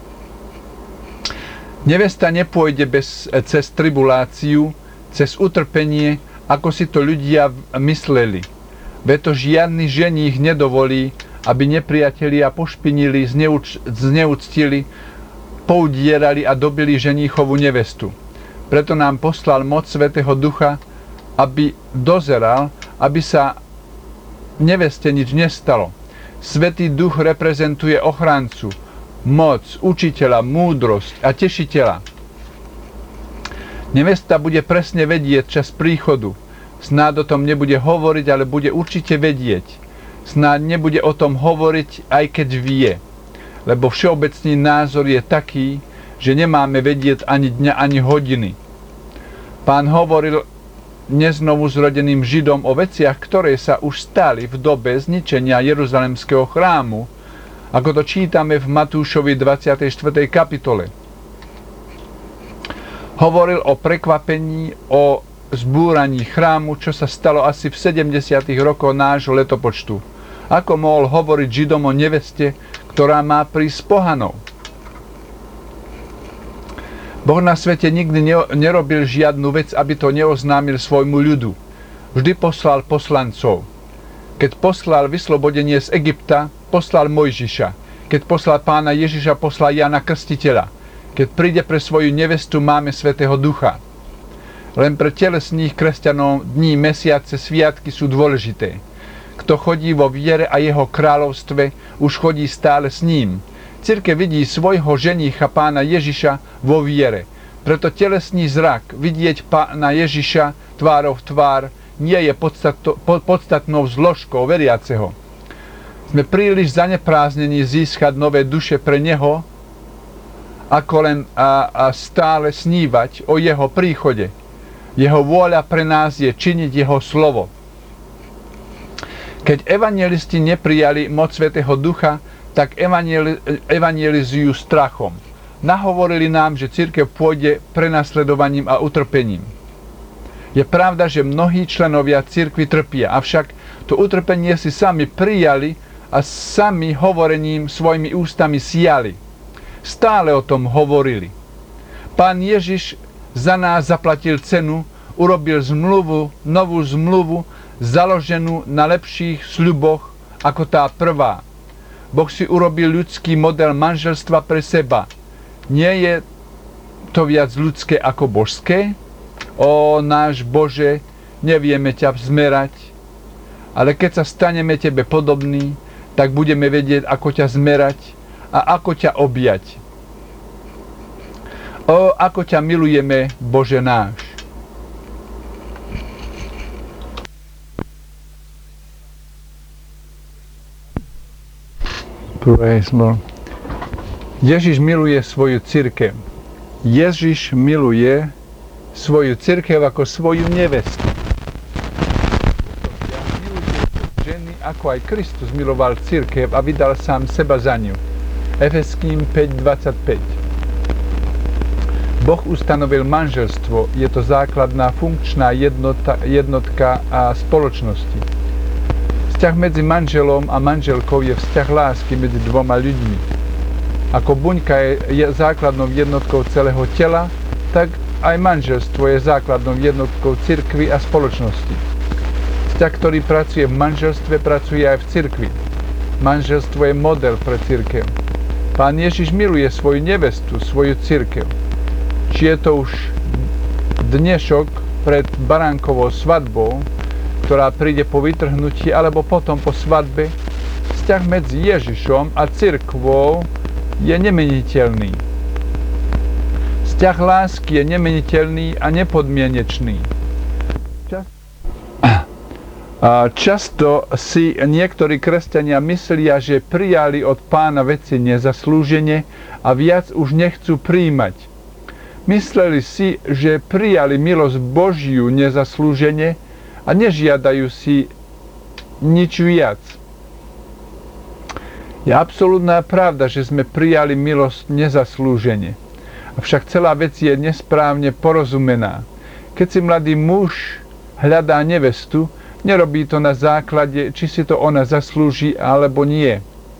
Nevesta nepôjde cez tribuláciu, cez utrpenie, ako si to ľudia mysleli. Veď to žiadny ženích nedovolí, aby nepriatelia pošpinili, zneúctili, poudierali a dobili ženíchovú nevestu. Preto nám poslal moc Svätého Ducha, aby dozeral, aby sa neveste nič nestalo. Svätý Duch reprezentuje ochrancu, moc, učiteľa, múdrosť a tešiteľa. Nevesta bude presne vedieť čas príchodu. Snáď o tom nebude hovoriť, ale bude určite vedieť. Snáď nebude o tom hovoriť, aj keď vie. Lebo všeobecný názor je taký, že nemáme vedieť ani dňa, ani hodiny. Pán hovoril neznovu zrodeným Židom o veciach, ktoré sa už stali v dobe zničenia Jeruzalemského chrámu, ako to čítame v Matúšovi 24. kapitole. Hovoril o prekvapení, o zbúraní chrámu, čo sa stalo asi v 70. rokoch nášho letopočtu. Ako mohol hovoriť Židom o neveste, ktorá má prísť pohanov? Boh na svete nikdy nerobil žiadnu vec, aby to neoznámil svojmu ľudu. Vždy poslal poslancov. Keď poslal vyslobodenie z Egypta, poslal Mojžiša. Keď poslal pána Ježiša, poslal Jana Krstiteľa. Keď príde pre svoju nevestu, máme Svätého Ducha. Len pre telesných kresťanov dní, mesiace, sviatky sú dôležité. Kto chodí vo viere a jeho kráľovstve, už chodí stále s ním. Cirkev vidí svojho ženícha pána Ježiša vo viere. Preto telesný zrak, vidieť pána Ježiša tvárou v tvár, nie je podstatnou zložkou veriaceho. Sme príliš zaneprázdnení získať nové duše pre neho, ako len stále snívať o jeho príchode. Jeho vôľa pre nás je činiť jeho slovo. Keď evangelisti neprijali moc Svätého Ducha, tak evangelizujú strachom. Nahovorili nám, že cirkev pôjde prenasledovaním a utrpením. Je pravda, že mnohí členovia cirkvi trpia, avšak to utrpenie si sami prijali a sami hovorením svojimi ústami siali. Stále o tom hovorili. Pán Ježiš za nás zaplatil cenu, urobil zmluvu, novú zmluvu, založenú na lepších sľuboch ako tá prvá. Boh si urobil ľudský model manželstva pre seba. Nie je to viac ľudské ako božské? Ó, náš Bože, nevieme ťa zmerať, ale keď sa staneme tebe podobní, tak budeme vedieť, ako ťa zmerať a ako ťa objať. Ó, ako ťa milujeme, Bože náš. Praise Lord. Ježiš miluje svoju cirkev. Ježiš miluje svoju cirkev ako svoju nevestu. Miluje ženy, ako aj Kristus miloval cirkev a vydal sám seba za ňu. Efeským 5:25. Boh ustanovil manželstvo, je to základná funkčná jednotka a spoločnosti. Vzťah medzi manželom a manželkou je vzťah lásky medzi dvoma ľuďmi. Ako buňka je základnou jednotkou celého tela, tak aj manželstvo je základnou jednotkou cirkvi a spoločnosti. Vzťah, ktorý pracuje v manželstve, pracuje aj v cirkvi. Manželstvo je model pre cirkev. Pán Ježiš miluje svoju nevestu, svoju cirkev. Či je to už dnešok pred baránkovou svadbou, ktorá príde po vytrhnutí, alebo potom po svadbe, vzťah medzi Ježišom a cirkvou je nemeniteľný. Vzťah lásky je nemeniteľný a nepodmienečný. Často si niektorí kresťania myslia, že prijali od Pána veci nezaslúžene a viac už nechcú prijímať. Mysleli si, že prijali milosť Božiu nezaslúžene a nežiadajú si nič viac. Je absolútna pravda, že sme prijali milosť nezaslúžene. Avšak celá vec je nesprávne porozumená. Keď si mladý muž hľadá nevestu, nerobí to na základe, či si to ona zaslúži alebo nie.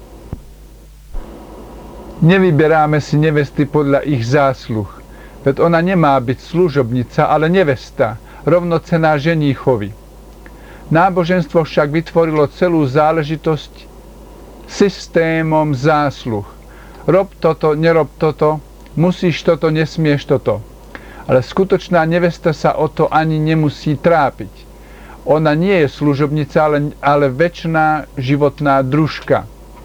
Nevyberáme si nevesty podľa ich zásluh, veď ona nemá byť služobnica, ale nevesta, rovnocenná ženíchovi. Náboženstvo však vytvorilo celú záležitosť systémom zásluh. Rob toto, nerob toto, musíš toto, nesmieš toto. Ale skutočná nevesta sa o to ani nemusí trápiť. Ona nie je služobnica, ale večná životná družka.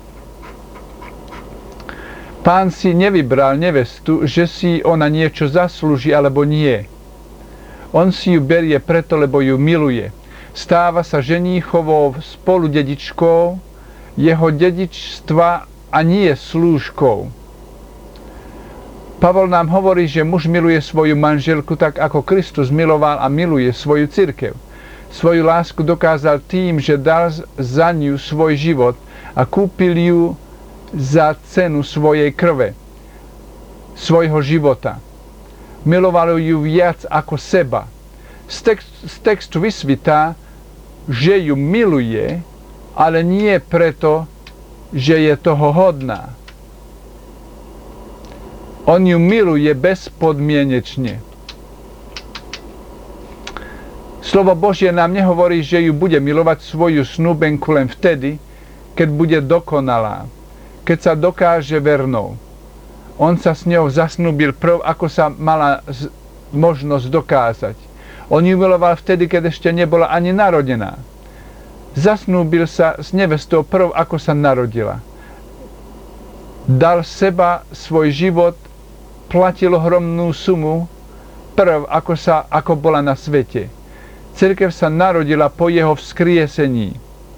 Pán si nevybral nevestu, že si ona niečo zaslúži alebo nie. On si ju berie preto, lebo ju miluje. Stáva sa ženíchovou spoludedičkou jeho dedičstva a nie slúžkou. Pavol nám hovorí, že muž miluje svoju manželku tak, ako Kristus miloval a miluje svoju cirkev. Svoju lásku dokázal tým, že dal za ňu svoj život a kúpil ju za cenu svojej krve, svojho života. Miloval ju viac ako seba. Z textu vysvitá, že ju miluje, ale nie preto, že je toho hodná. On ju miluje bezpodmienečne. Slovo Božie nám nehovorí, že ju bude milovať svoju snúbenku len vtedy, keď bude dokonalá, keď sa dokáže vernou. On sa s ňou zasnúbil prv, ako sa mala možnosť dokázať. On ju miloval vtedy, keď ešte nebola ani narodená. Zasnúbil sa s nevestou prv, ako sa narodila. Dal seba, svoj život, platil ohromnú sumu prv, ako bola na svete. Cirkev sa narodila po jeho vzkriesení.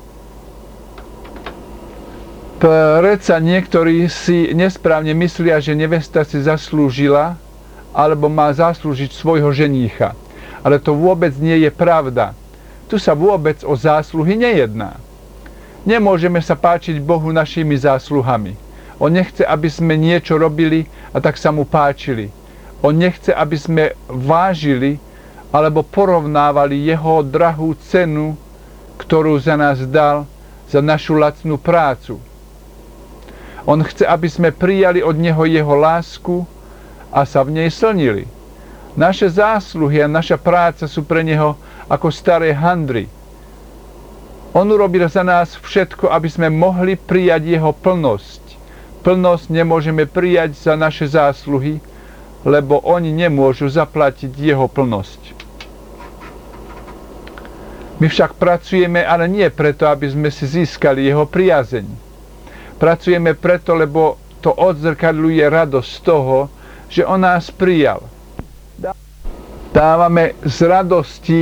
Predsa niektorí si nesprávne myslia, že nevesta si zaslúžila alebo má zaslúžiť svojho ženícha. Ale to vôbec nie je pravda. Tu sa vôbec o zásluhy nejedná. Nemôžeme sa páčiť Bohu našimi zásluhami. On nechce, aby sme niečo robili a tak sa mu páčili. On nechce, aby sme vážili alebo porovnávali jeho drahú cenu, ktorú za nás dal, za našu lacnú prácu. On chce, aby sme prijali od neho jeho lásku a sa v nej slnili. Naše zásluhy a naša práca sú pre neho ako staré handry. On urobil za nás všetko, aby sme mohli prijať jeho plnosť. Plnosť nemôžeme prijať za naše zásluhy, lebo oni nemôžu zaplatiť jeho plnosť. My však pracujeme, ale nie preto, aby sme si získali jeho priazeň. Pracujeme preto, lebo to odzrkadľuje radosť z toho, že on nás prijal. Dávame z radosti,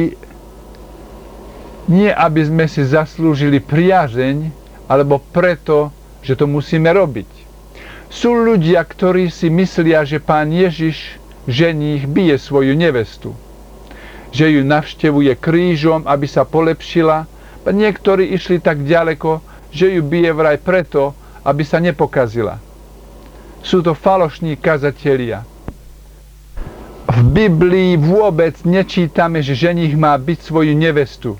nie aby sme si zaslúžili priazeň, alebo preto, že to musíme robiť. Sú ľudia, ktorí si myslia, že Pán Ježiš, ženích, bije svoju nevestu. Že ju navštevuje krížom, aby sa polepšila. A niektorí išli tak ďaleko, že ju bije vraj preto, aby sa nepokazila. Sú to falošní kazatelia. V Biblii vôbec nečítame, že ženích má byť svoju nevestu.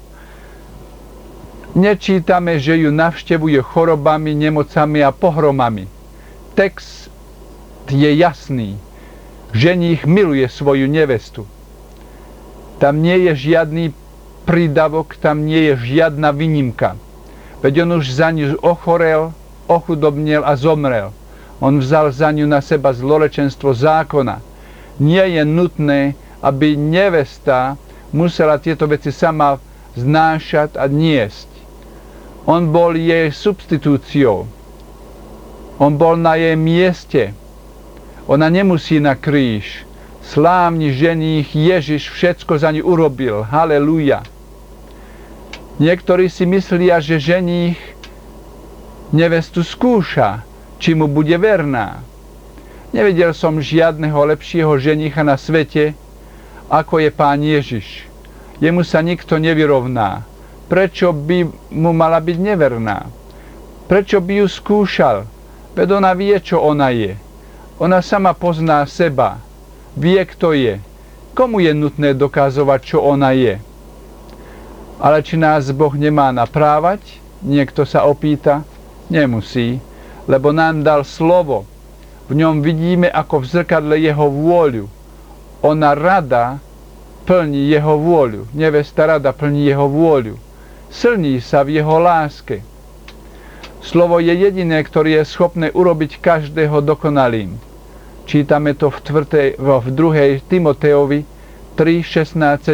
Nečítame, že ju navštevuje chorobami, nemocami a pohromami. Text je jasný. Ženích miluje svoju nevestu. Tam nie je žiadny prídavok, tam nie je žiadna výnimka. Veď on už za ňu ochorel, ochudobnel a zomrel. On vzal za ňu na seba zlorečenstvo zákona. Nie je nutné, aby nevesta musela tieto veci sama znášať a niesť. On bol jej substitúciou. On bol na jej mieste. Ona nemusí na kríž. Slávny ženích Ježiš všetko za ňu urobil. Halelúja. Niektorí si myslia, že ženích nevestu skúša, či mu bude verná. Nevidel som žiadneho lepšieho ženicha na svete, ako je Pán Ježiš. Jemu sa nikto nevyrovná. Prečo by mu mala byť neverná? Prečo by ju skúšal? Veď ona vie, čo ona je. Ona sama pozná seba. Vie, kto je. Komu je nutné dokazovať, čo ona je? Ale či nás Boh nemá naprávať? Niekto sa opýta. Nemusí, lebo nám dal slovo. V ňom vidíme, ako v zrkadle jeho vôľu. Ona rada plní jeho vôľu. Nevesta rada plní jeho vôľu. Slní sa v jeho láske. Slovo je jediné, ktoré je schopné urobiť každého dokonalým. Čítame to v 2. Timotejovi 3, 16,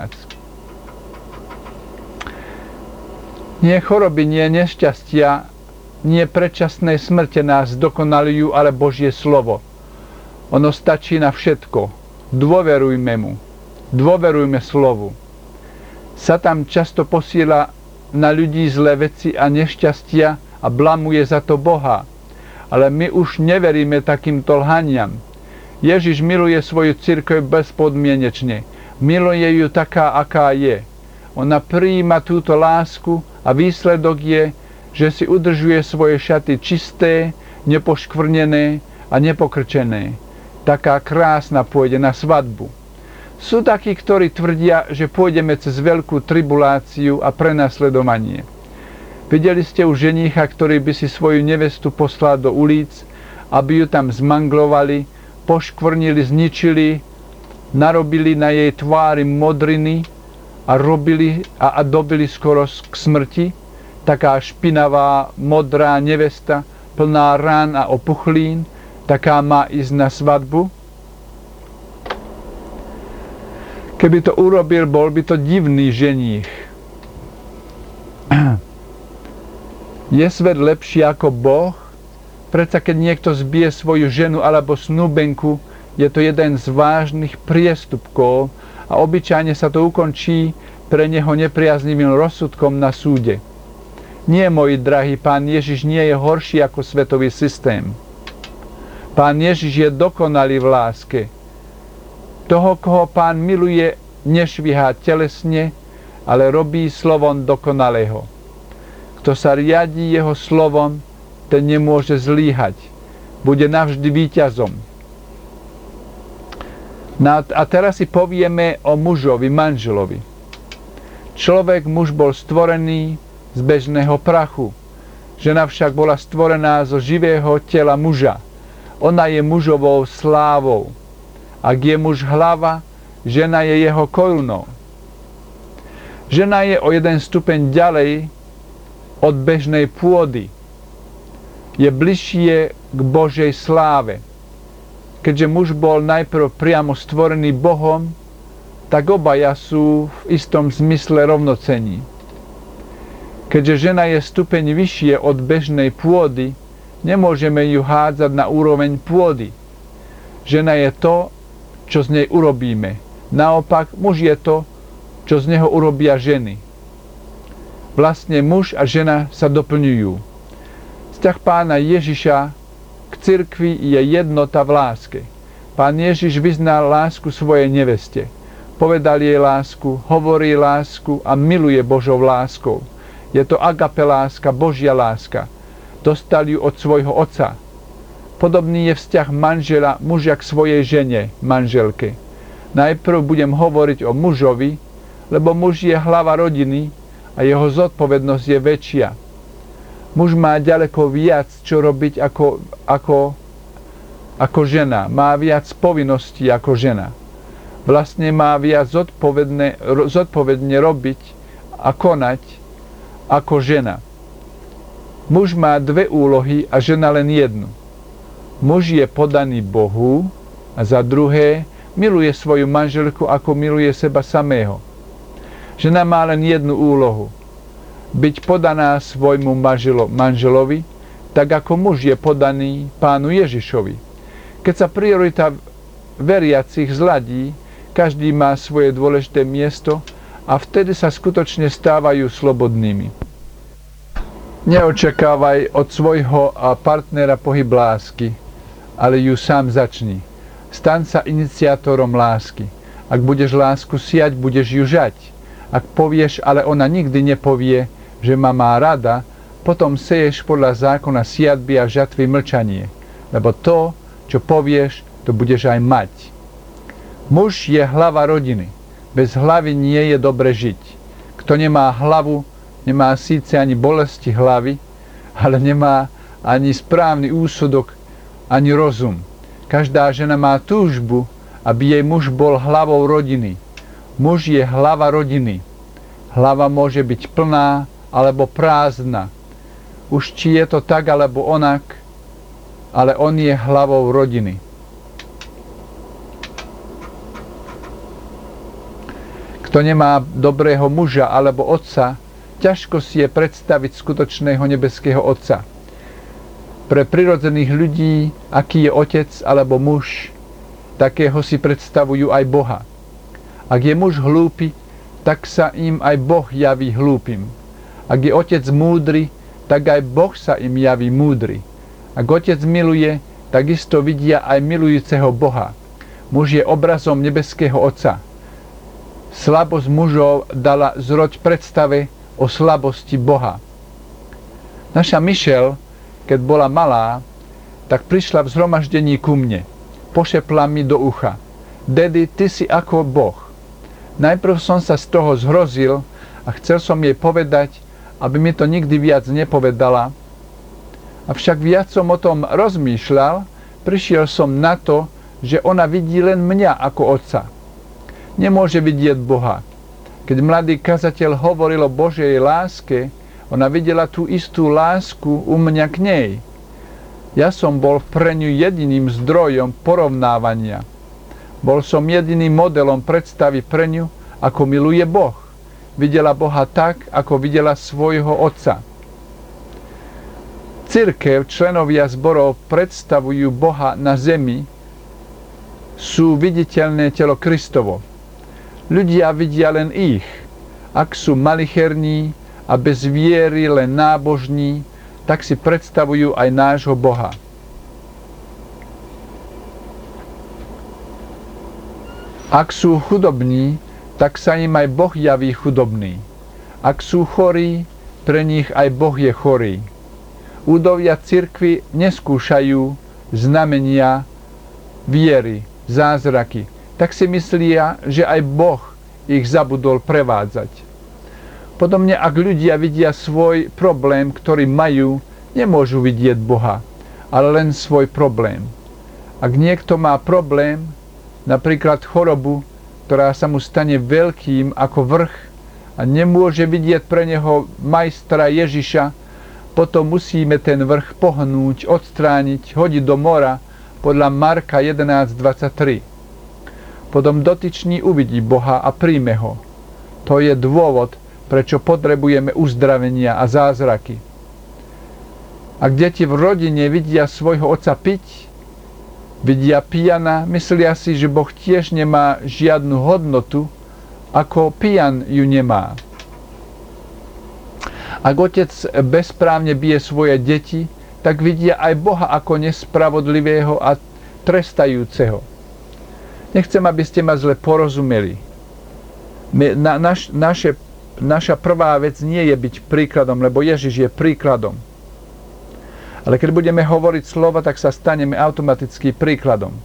17. Nie choroby, nie nešťastia, nie predčasné smrte nás dokonalujú, ale Božie slovo. Ono stačí na všetko. Dôverujme mu. Dôverujme slovu. Satan často posiela na ľudí zlé veci a nešťastia a blamuje za to Boha. Ale my už neveríme takýmto lhaniam. Ježiš miluje svoju cirkev bezpodmienečne. Miluje ju taká, aká je. Ona prijíma túto lásku a výsledok je, že si udržuje svoje šaty čisté, nepoškvrnené a nepokrčené. Taká krásna pôjde na svadbu. Sú takí, ktorí tvrdia, že pôjdeme cez veľkú tribuláciu a prenasledovanie. Videli ste už ženícha, ktorý by si svoju nevestu poslal do ulic, aby ju tam zmanglovali, poškvrnili, zničili, narobili na jej tvári modriny a dobili skoro k smrti, taká špinavá, modrá nevesta, plná rán a opuchlín, taká má ísť na svadbu? Keby to urobil, bol by to divný ženích. Je svet lepší ako Boh? Predsa keď niekto zbije svoju ženu alebo snúbenku, je to jeden z vážnych priestupkov a obyčajne sa to ukončí pre neho nepriaznivým rozsudkom na súde. Nie, môj drahý, Pán Ježiš nie je horší ako svetový systém. Pán Ježiš je dokonalý v láske. Toho, koho Pán miluje, nešvíha telesne, ale robí slovom dokonalého. Kto sa riadí jeho slovom, ten nemôže zlíhať. Bude navždy víťazom. A teraz si povieme o mužovi, manželovi. Muž bol stvorený z bežného prachu. Žena však bola stvorená zo živého tela muža. Ona je mužovou slávou. Ak je muž hlava, žena je jeho korunou. Žena je o jeden stupeň ďalej od bežnej pôdy. Je bližšie k Božej sláve. Keďže muž bol najprv priamo stvorený Bohom, tak obaja sú v istom zmysle rovnocenní. Keďže žena je stupeň vyššie od bežnej pôdy, nemôžeme ju hádzať na úroveň pôdy. Žena je to, čo z nej urobíme. Naopak, muž je to, čo z neho urobia ženy. Vlastne muž a žena sa doplňujú. Vzťah Pána Ježiša k cirkvi je jednota v láske. Pán Ježiš vyznal lásku svojej neveste. Povedal jej lásku, hovorí lásku a miluje Božou láskou. Je to agape láska, Božia láska. Dostal ju od svojho otca. Podobný je vzťah manžela, muža k svojej žene, manželke. Najprv budem hovoriť o mužovi, lebo muž je hlava rodiny a jeho zodpovednosť je väčšia. Muž má ďaleko viac čo robiť ako žena. Má viac povinností ako žena. Vlastne má viac zodpovedne robiť a konať ako žena. Muž má dve úlohy a žena len jednu. Muž je podaný Bohu a za druhé miluje svoju manželku ako miluje seba samého. Žena má len jednu úlohu. Byť podaná svojmu manželovi, tak ako muž je podaný Pánu Ježišovi. Keď sa priorita veriacich zladí, každý má svoje dôležité miesto a vtedy sa skutočne stávajú slobodnými. Neočakávaj od svojho partnera pohyb lásky, ale ju sám začni. Staň sa iniciátorom lásky. Ak budeš lásku siať, budeš ju žať. Ak povieš, ale ona nikdy nepovie, že ma má rada, potom seješ podľa zákona siatby a žatvy mlčanie. Lebo to, čo povieš, to budeš aj mať. Muž je hlava rodiny. Bez hlavy nie je dobre žiť. Kto nemá hlavu, nemá síce ani bolesti hlavy, ale nemá ani správny úsudok, ani rozum. Každá žena má túžbu, aby jej muž bol hlavou rodiny. Muž je hlava rodiny. Hlava môže byť plná alebo prázdna. Už či je to tak alebo onak, ale on je hlavou rodiny. Kto nemá dobrého muža alebo otca, ťažko si je predstaviť skutočného nebeského otca. Pre prirodzených ľudí, aký je otec alebo muž, takého si predstavujú aj Boha. Ak je muž hlúpy, tak sa im aj Boh javí hlúpym. Ak je otec múdry, tak aj Boh sa im javí múdry. Ak otec miluje, takisto vidia aj milujúceho Boha. Muž je obrazom nebeského Otca. Slabosť mužov dala zroď predstave o slabosti Boha. Naša Michelle, keď bola malá, tak prišla v zhromaždení ku mne. Pošepla mi do ucha: Daddy, ty si ako Boh. Najprv som sa z toho zhrozil a chcel som jej povedať, aby mi to nikdy viac nepovedala. Avšak viac som o tom rozmýšľal, prišiel som na to, že ona vidí len mňa ako otca. Nemôže vidieť Boha. Keď mladý kazateľ hovoril o Božej láske, ona videla tú istú lásku u mňa k nej. Ja som bol pre ňu jediným zdrojom porovnávania. Bol som jediným modelom predstavy pre ňu, ako miluje Boh. Videla Boha tak, ako videla svojho Otca. Cirkev, členovia zborov predstavujú Boha na zemi, sú viditeľné telo Kristovo. Ľudia vidia len ich. Ak sú malicherní a bez viery len nábožní, tak si predstavujú aj nášho Boha. Ak sú chudobní, tak sa im aj Boh javí chudobný. Ak sú chorí, pre nich aj Boh je chorý. Údovia cirkvi neskúšajú znamenia viery, zázraky. Tak si myslia, že aj Boh ich zabudol prevádzať. Podobne, ak ľudia vidia svoj problém, ktorý majú, nemôžu vidieť Boha, ale len svoj problém. Ak niekto má problém, napríklad chorobu, ktorá sa mu stane veľkým ako vrch a nemôže vidieť pre neho majstra Ježiša, potom musíme ten vrch pohnúť, odstrániť, hodiť do mora podľa Marka 11.23. Potom dotyčný uvidí Boha a príjme ho. To je dôvod, prečo potrebujeme uzdravenia a zázraky. Ak deti v rodine vidia svojho otca piť, vidia pijana, myslia si, že Boh tiež nemá žiadnu hodnotu, ako pijan ju nemá. Ak otec bezprávne bije svoje deti, tak vidia aj Boha ako nespravodlivého a trestajúceho. Nechcem, aby ste ma zle porozumeli. Naša prvá vec nie je byť príkladom, lebo Ježiš je príkladom. Ale keď budeme hovoriť slova, tak sa staneme automaticky príkladom.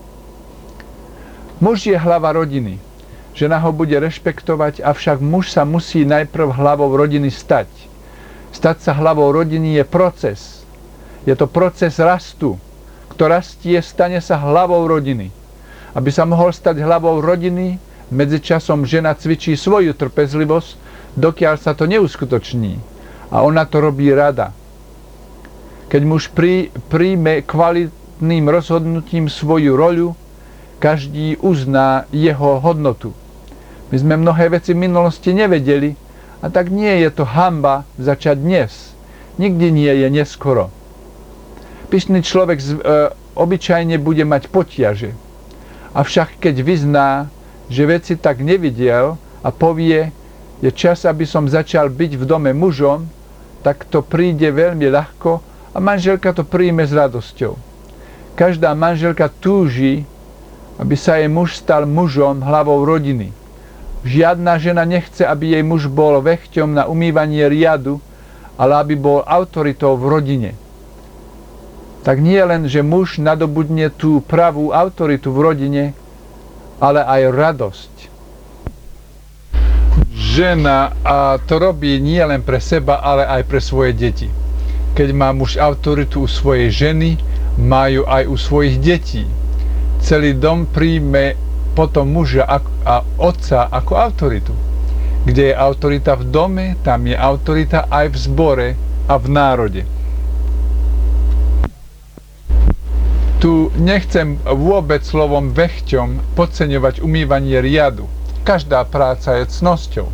Muž je hlava rodiny. Žena ho bude rešpektovať, avšak muž sa musí najprv hlavou rodiny stať. Stať sa hlavou rodiny je proces. Je to proces rastu. Kto rastie, stane sa hlavou rodiny. Aby sa mohol stať hlavou rodiny, medzičasom žena cvičí svoju trpezlivosť, dokiaľ sa to neuskutoční. A ona to robí rada. Keď muž príjme kvalitným rozhodnutím svoju roľu, každý uzná jeho hodnotu. My sme mnohé veci v minulosti nevedeli, a tak nie je to hanba začať dnes. Nikdy nie je neskoro. Pyšný človek obyčajne bude mať potiaže. Avšak keď vyzná, že veci tak nevidel a povie, je čas, aby som začal byť v dome mužom, tak to príde veľmi ľahko a manželka to príjme s radosťou. Každá manželka túži, aby sa jej muž stal mužom, hlavou rodiny. Žiadna žena nechce, aby jej muž bol vechťom na umývanie riadu, ale aby bol autoritou v rodine. Tak nie len, že muž nadobudne tú pravú autoritu v rodine, ale aj radosť. Žena to robí nie len pre seba, ale aj pre svoje deti. Keď má muž autoritu u svojej ženy, majú aj u svojich detí. Celý dom príjme potom muža a otca ako autoritu. Kde je autorita v dome, tam je autorita aj v zbore a v národe. Tu nechcem vôbec slovom vechťom podceňovať umývanie riadu. Každá práca je cnosťou.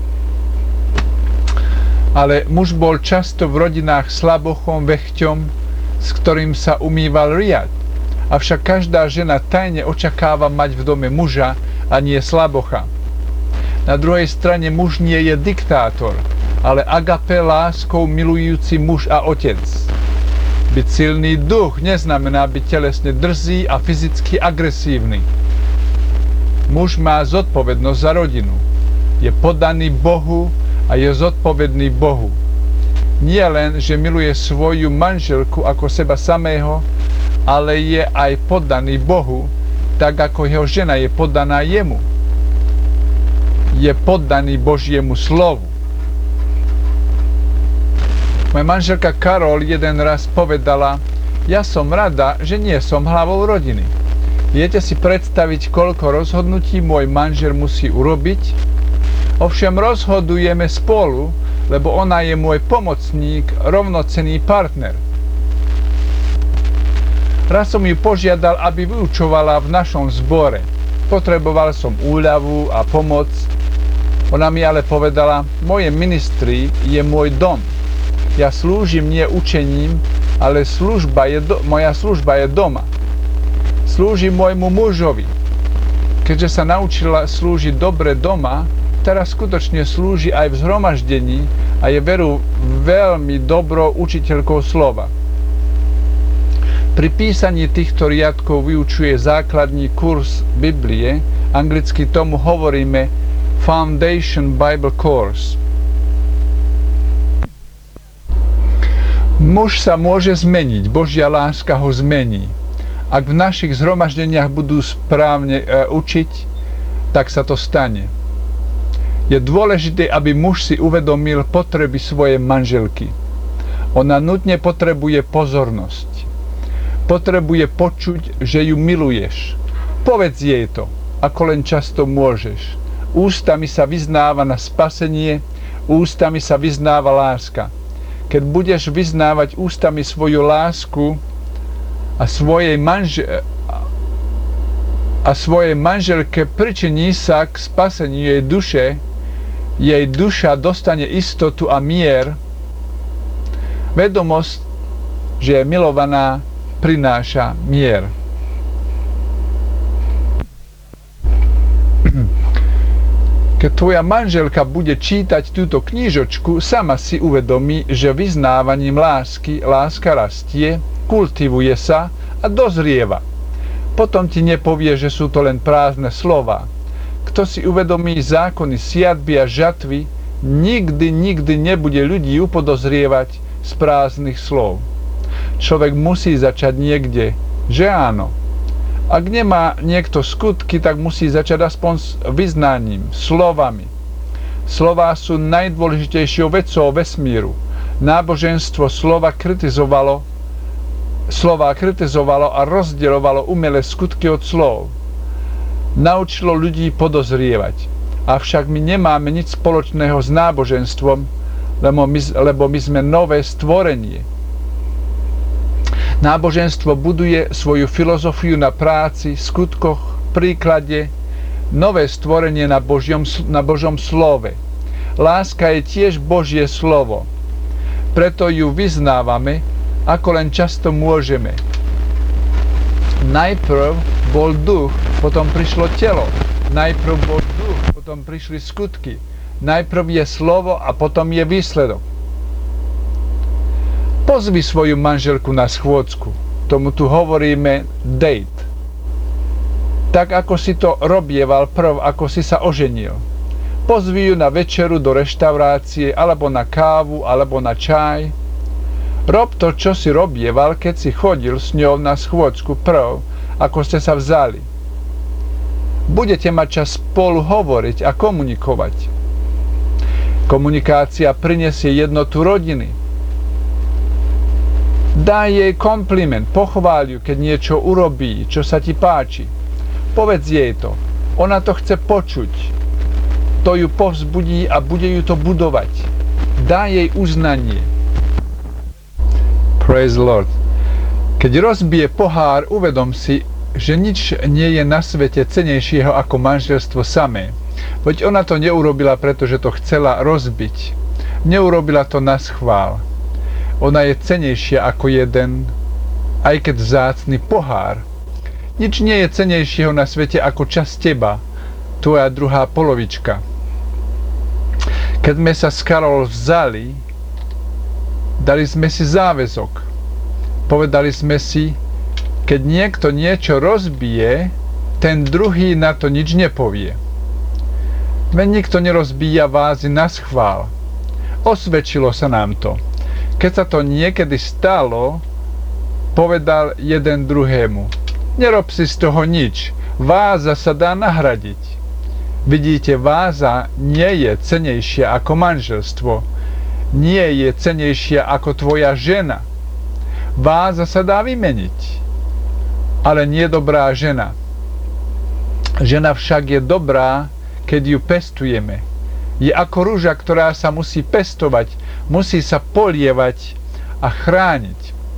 Ale muž bol často v rodinách slabochom vechťom, s ktorým sa umýval riad. Avšak každá žena tajne očakáva mať v dome muža a nie slabocha. Na druhej strane muž nie je diktátor, ale agape láskou milujúci muž a otec. Byť silný duch neznamená byť telesne drzý a fyzicky agresívny. Muž má zodpovednosť za rodinu. Je poddaný Bohu a je zodpovedný Bohu. Nie len, že miluje svoju manželku ako seba samého, ale je aj poddaný Bohu, tak ako jeho žena je poddaná jemu. Je poddaný Božiemu slovu. Moja manželka Karol jeden raz povedala, ja som rada, že nie som hlavou rodiny. Viete si predstaviť, koľko rozhodnutí môj manžel musí urobiť, Ovšem rozhodujeme spolu, lebo ona je môj pomocník, rovnocenný partner. Raz som ju požiadal, aby vyučovala v našom zbore. Potreboval som úľavu a pomoc. Ona mi ale povedala, moje ministry je môj dom. Ja slúžim nie učením, ale moja služba je doma. Slúžim môjmu mužovi. Keďže sa naučila slúžiť dobre doma, teraz skutočne slúži aj v zhromaždení a je veru veľmi dobrou učiteľkou slova. Pri písaní týchto riadkov vyučuje základný kurz Biblie, anglicky tomu hovoríme Foundation Bible Course. Muž sa môže zmeniť, Božia láska ho zmení. Ak v našich zhromaždeniach budú správne učiť, tak sa to stane. Je dôležité, aby muž si uvedomil potreby svojej manželky. Ona nutne potrebuje pozornosť. Potrebuje počuť, že ju miluješ. Povedz jej to, ako len často môžeš. Ústami sa vyznáva na spasenie, ústami sa vyznáva láska. Keď budeš vyznávať ústami svoju lásku a svojej manželke pričiní sa k spaseniu jej duše, jej duša dostane istotu a mier. Vedomosť, že je milovaná, prináša mier. Keď tvoja manželka bude čítať túto knižočku, sama si uvedomí, že vyznávaním lásky láska rastie, kultivuje sa a dozrieva. Potom ti nepovie, že sú to len prázdne slova. Kto si uvedomí zákony siatby a žatvy, nikdy nebude ľudí upodozrievať z prázdnych slov. Človek musí začať niekde, že áno. Ak nemá niekto skutky, tak musí začať aspoň s vyznaním, slovami. Slová sú najdôležitejšou vecou vesmíru. Náboženstvo slova kritizovalo a rozdielovalo umelé skutky od slov. Naučilo ľudí podozrievať. Avšak my nemáme nič spoločného s náboženstvom, lebo my sme nové stvorenie. Náboženstvo buduje svoju filozofiu na práci, skutkoch, príklade, nové stvorenie na Božom slove. Láska je tiež Božie slovo. Preto ju vyznávame, ako len často môžeme. Najprv bol duch, potom prišlo telo. Najprv bol duch, potom prišli skutky. Najprv je slovo a potom je výsledok. Pozvi svoju manželku na schôdzku. Tomu tu hovoríme date. Tak ako si to robieval prv, ako si sa oženil. Pozvi ju na večeru do reštaurácie, alebo na kávu, alebo na čaj. Rob to, čo si robieval, keď si chodil s ňou na schôdzku prv, ako ste sa vzali. Budete mať čas spolu hovoriť a komunikovať. Komunikácia prinesie jednotu rodiny. Daj jej kompliment, pochváľ ju, keď niečo urobí, čo sa ti páči. Povedz jej to. Ona to chce počuť. To ju povzbudí a bude ju to budovať. Daj jej uznanie. Praise the Lord. Keď rozbije pohár, uvedom si, že nič nie je na svete cenejšieho ako manželstvo samé. Veď ona to neurobila, pretože to chcela rozbiť. Neurobila to naschvál. Ona je cenejšia ako jeden, aj keď vzácny pohár. Nič nie je cenejšieho na svete ako časť teba, tvoja druhá polovička. Keď sme sa s Karol vzali, dali sme si záväzok. Povedali sme si, keď niekto niečo rozbije, ten druhý na to nič nepovie. Veď nikto nerozbíja vázy naschvál. Osvedčilo sa nám to. Keď sa to niekedy stalo, povedal jeden druhému: nerob si z toho nič, váza sa dá nahradiť. Vidíte, váza nie je cenejšia ako manželstvo. Nie je cenejšia ako tvoja žena. Váza sa dá vymeniť, ale nie dobrá žena. Žena však je dobrá, keď ju pestujeme. Je ako rúža, ktorá sa musí pestovať, musí sa polievať a chrániť.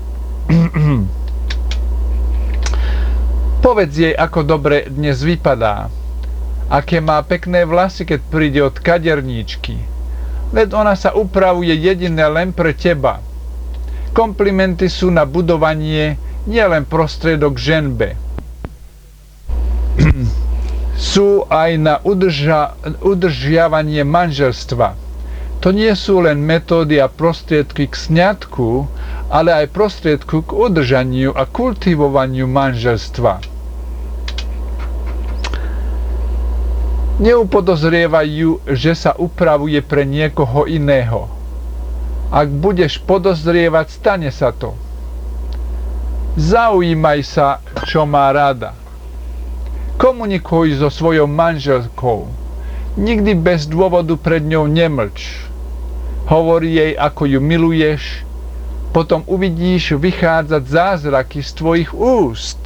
Povedz jej, ako dobre dnes vypadá. Aké má pekné vlasy, keď príde od kaderníčky. Veď ona sa upravuje jedine len pre teba. Komplimenty sú na budovanie, nielen prostriedok ženbe. Sú aj na udržiavanie manželstva. To nie sú len metódy a prostriedky k sňatku, ale aj prostriedku k udržaniu a kultivovaniu manželstva. Neupodozrievajú, že sa upravuje pre niekoho iného. Ak budeš podozrievať, stane sa to. Zaujímaj sa, čo má rada. Komunikuj so svojou manželkou. Nikdy bez dôvodu pred ňou nemlč. Hovor jej, ako ju miluješ, potom uvidíš vychádzať zázraky z tvojich úst.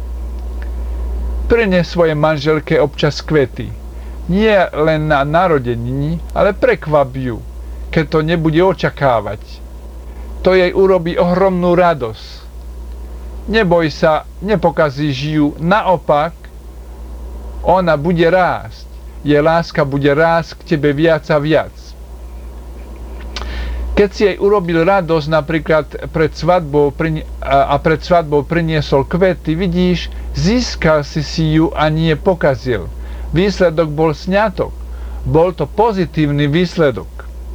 Prines svojej manželke občas kvety. Nie len na narodeniny, ale prekvap ju, keď to nebude očakávať. To jej urobí ohromnú radosť. Neboj sa, nepokazíš ju, naopak, ona bude rásť. Jej láska bude rásť k tebe viac a viac. Keď si jej urobil radosť, napríklad pred svadbou priniesol kvety, vidíš, získal si ju a nie pokazil. Výsledok bol sňatok. Bol to pozitívny výsledok.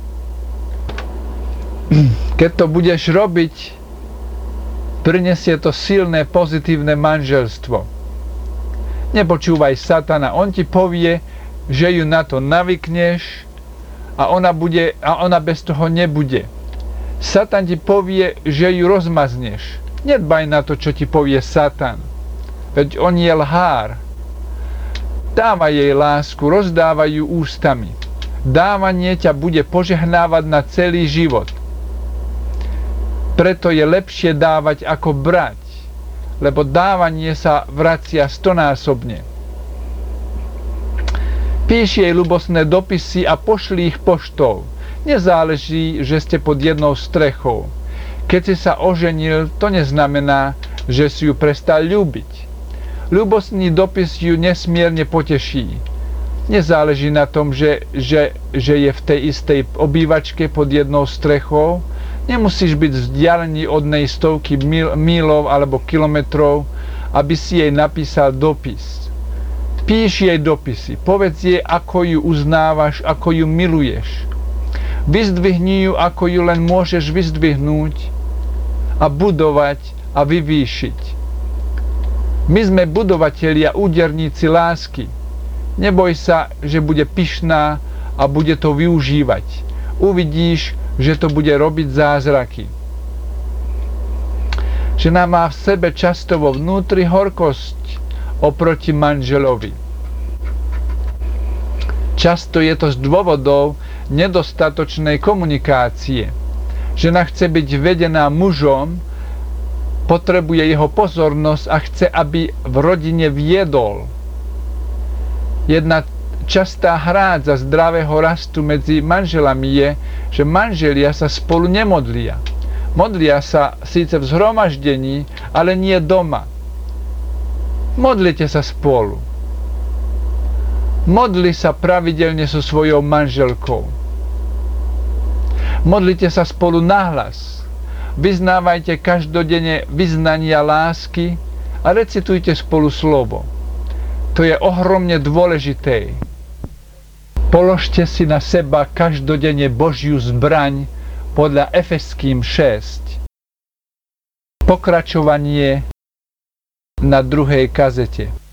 Keď to budeš robiť, prinesie to silné pozitívne manželstvo. Nepočúvaj satana, on ti povie, že ju na to navykneš a ona bez toho nebude. Satan ti povie, že ju rozmazneš. Nedbaj na to, čo ti povie Satan, veď on je lhár. Dávaj jej lásku, rozdávaj ju ústami. Dávanie ťa bude požehnávať na celý život. Preto je lepšie dávať ako brať, lebo dávanie sa vracia 100-násobne. Píš jej ľubostné dopisy a pošli ich poštou. Nezáleží, že ste pod jednou strechou. Keď si sa oženil, to neznamená, že si ju prestal ľúbiť. Ľubostný dopis ju nesmierne poteší. Nezáleží na tom, že je v tej istej obývačke pod jednou strechou. Nemusíš byť vzdialený od nej stovky míľov alebo kilometrov, aby si jej napísal dopis. Píš jej dopisy, povedz jej, ako ju uznávaš, ako ju miluješ. Vyzdvihni ju, ako ju len môžeš vyzdvihnúť a budovať a vyvýšiť. My sme budovatelia, úderníci lásky. Neboj sa, že bude pyšná a bude to využívať. Uvidíš, že to bude robiť zázraky. Žena má v sebe často vo vnútri horkosť oproti manželovi. Často je to z dôvodov nedostatočnej komunikácie. Žena chce byť vedená mužom, potrebuje jeho pozornosť a chce, aby v rodine viedol. Jedna častá hrádza zdravého rastu medzi manželami je, že manželia sa spolu nemodlia. Modlia sa síce v zhromaždení, ale nie doma. Modlite sa spolu. Modli sa pravidelne so svojou manželkou. Modlite sa spolu nahlas. Vyznávajte každodenne vyznania lásky a recitujte spolu slovo. To je ohromne dôležité. Položte si na seba každodenne Božiu zbraň podľa Efeským 6. Pokračovanie na 2. kazete.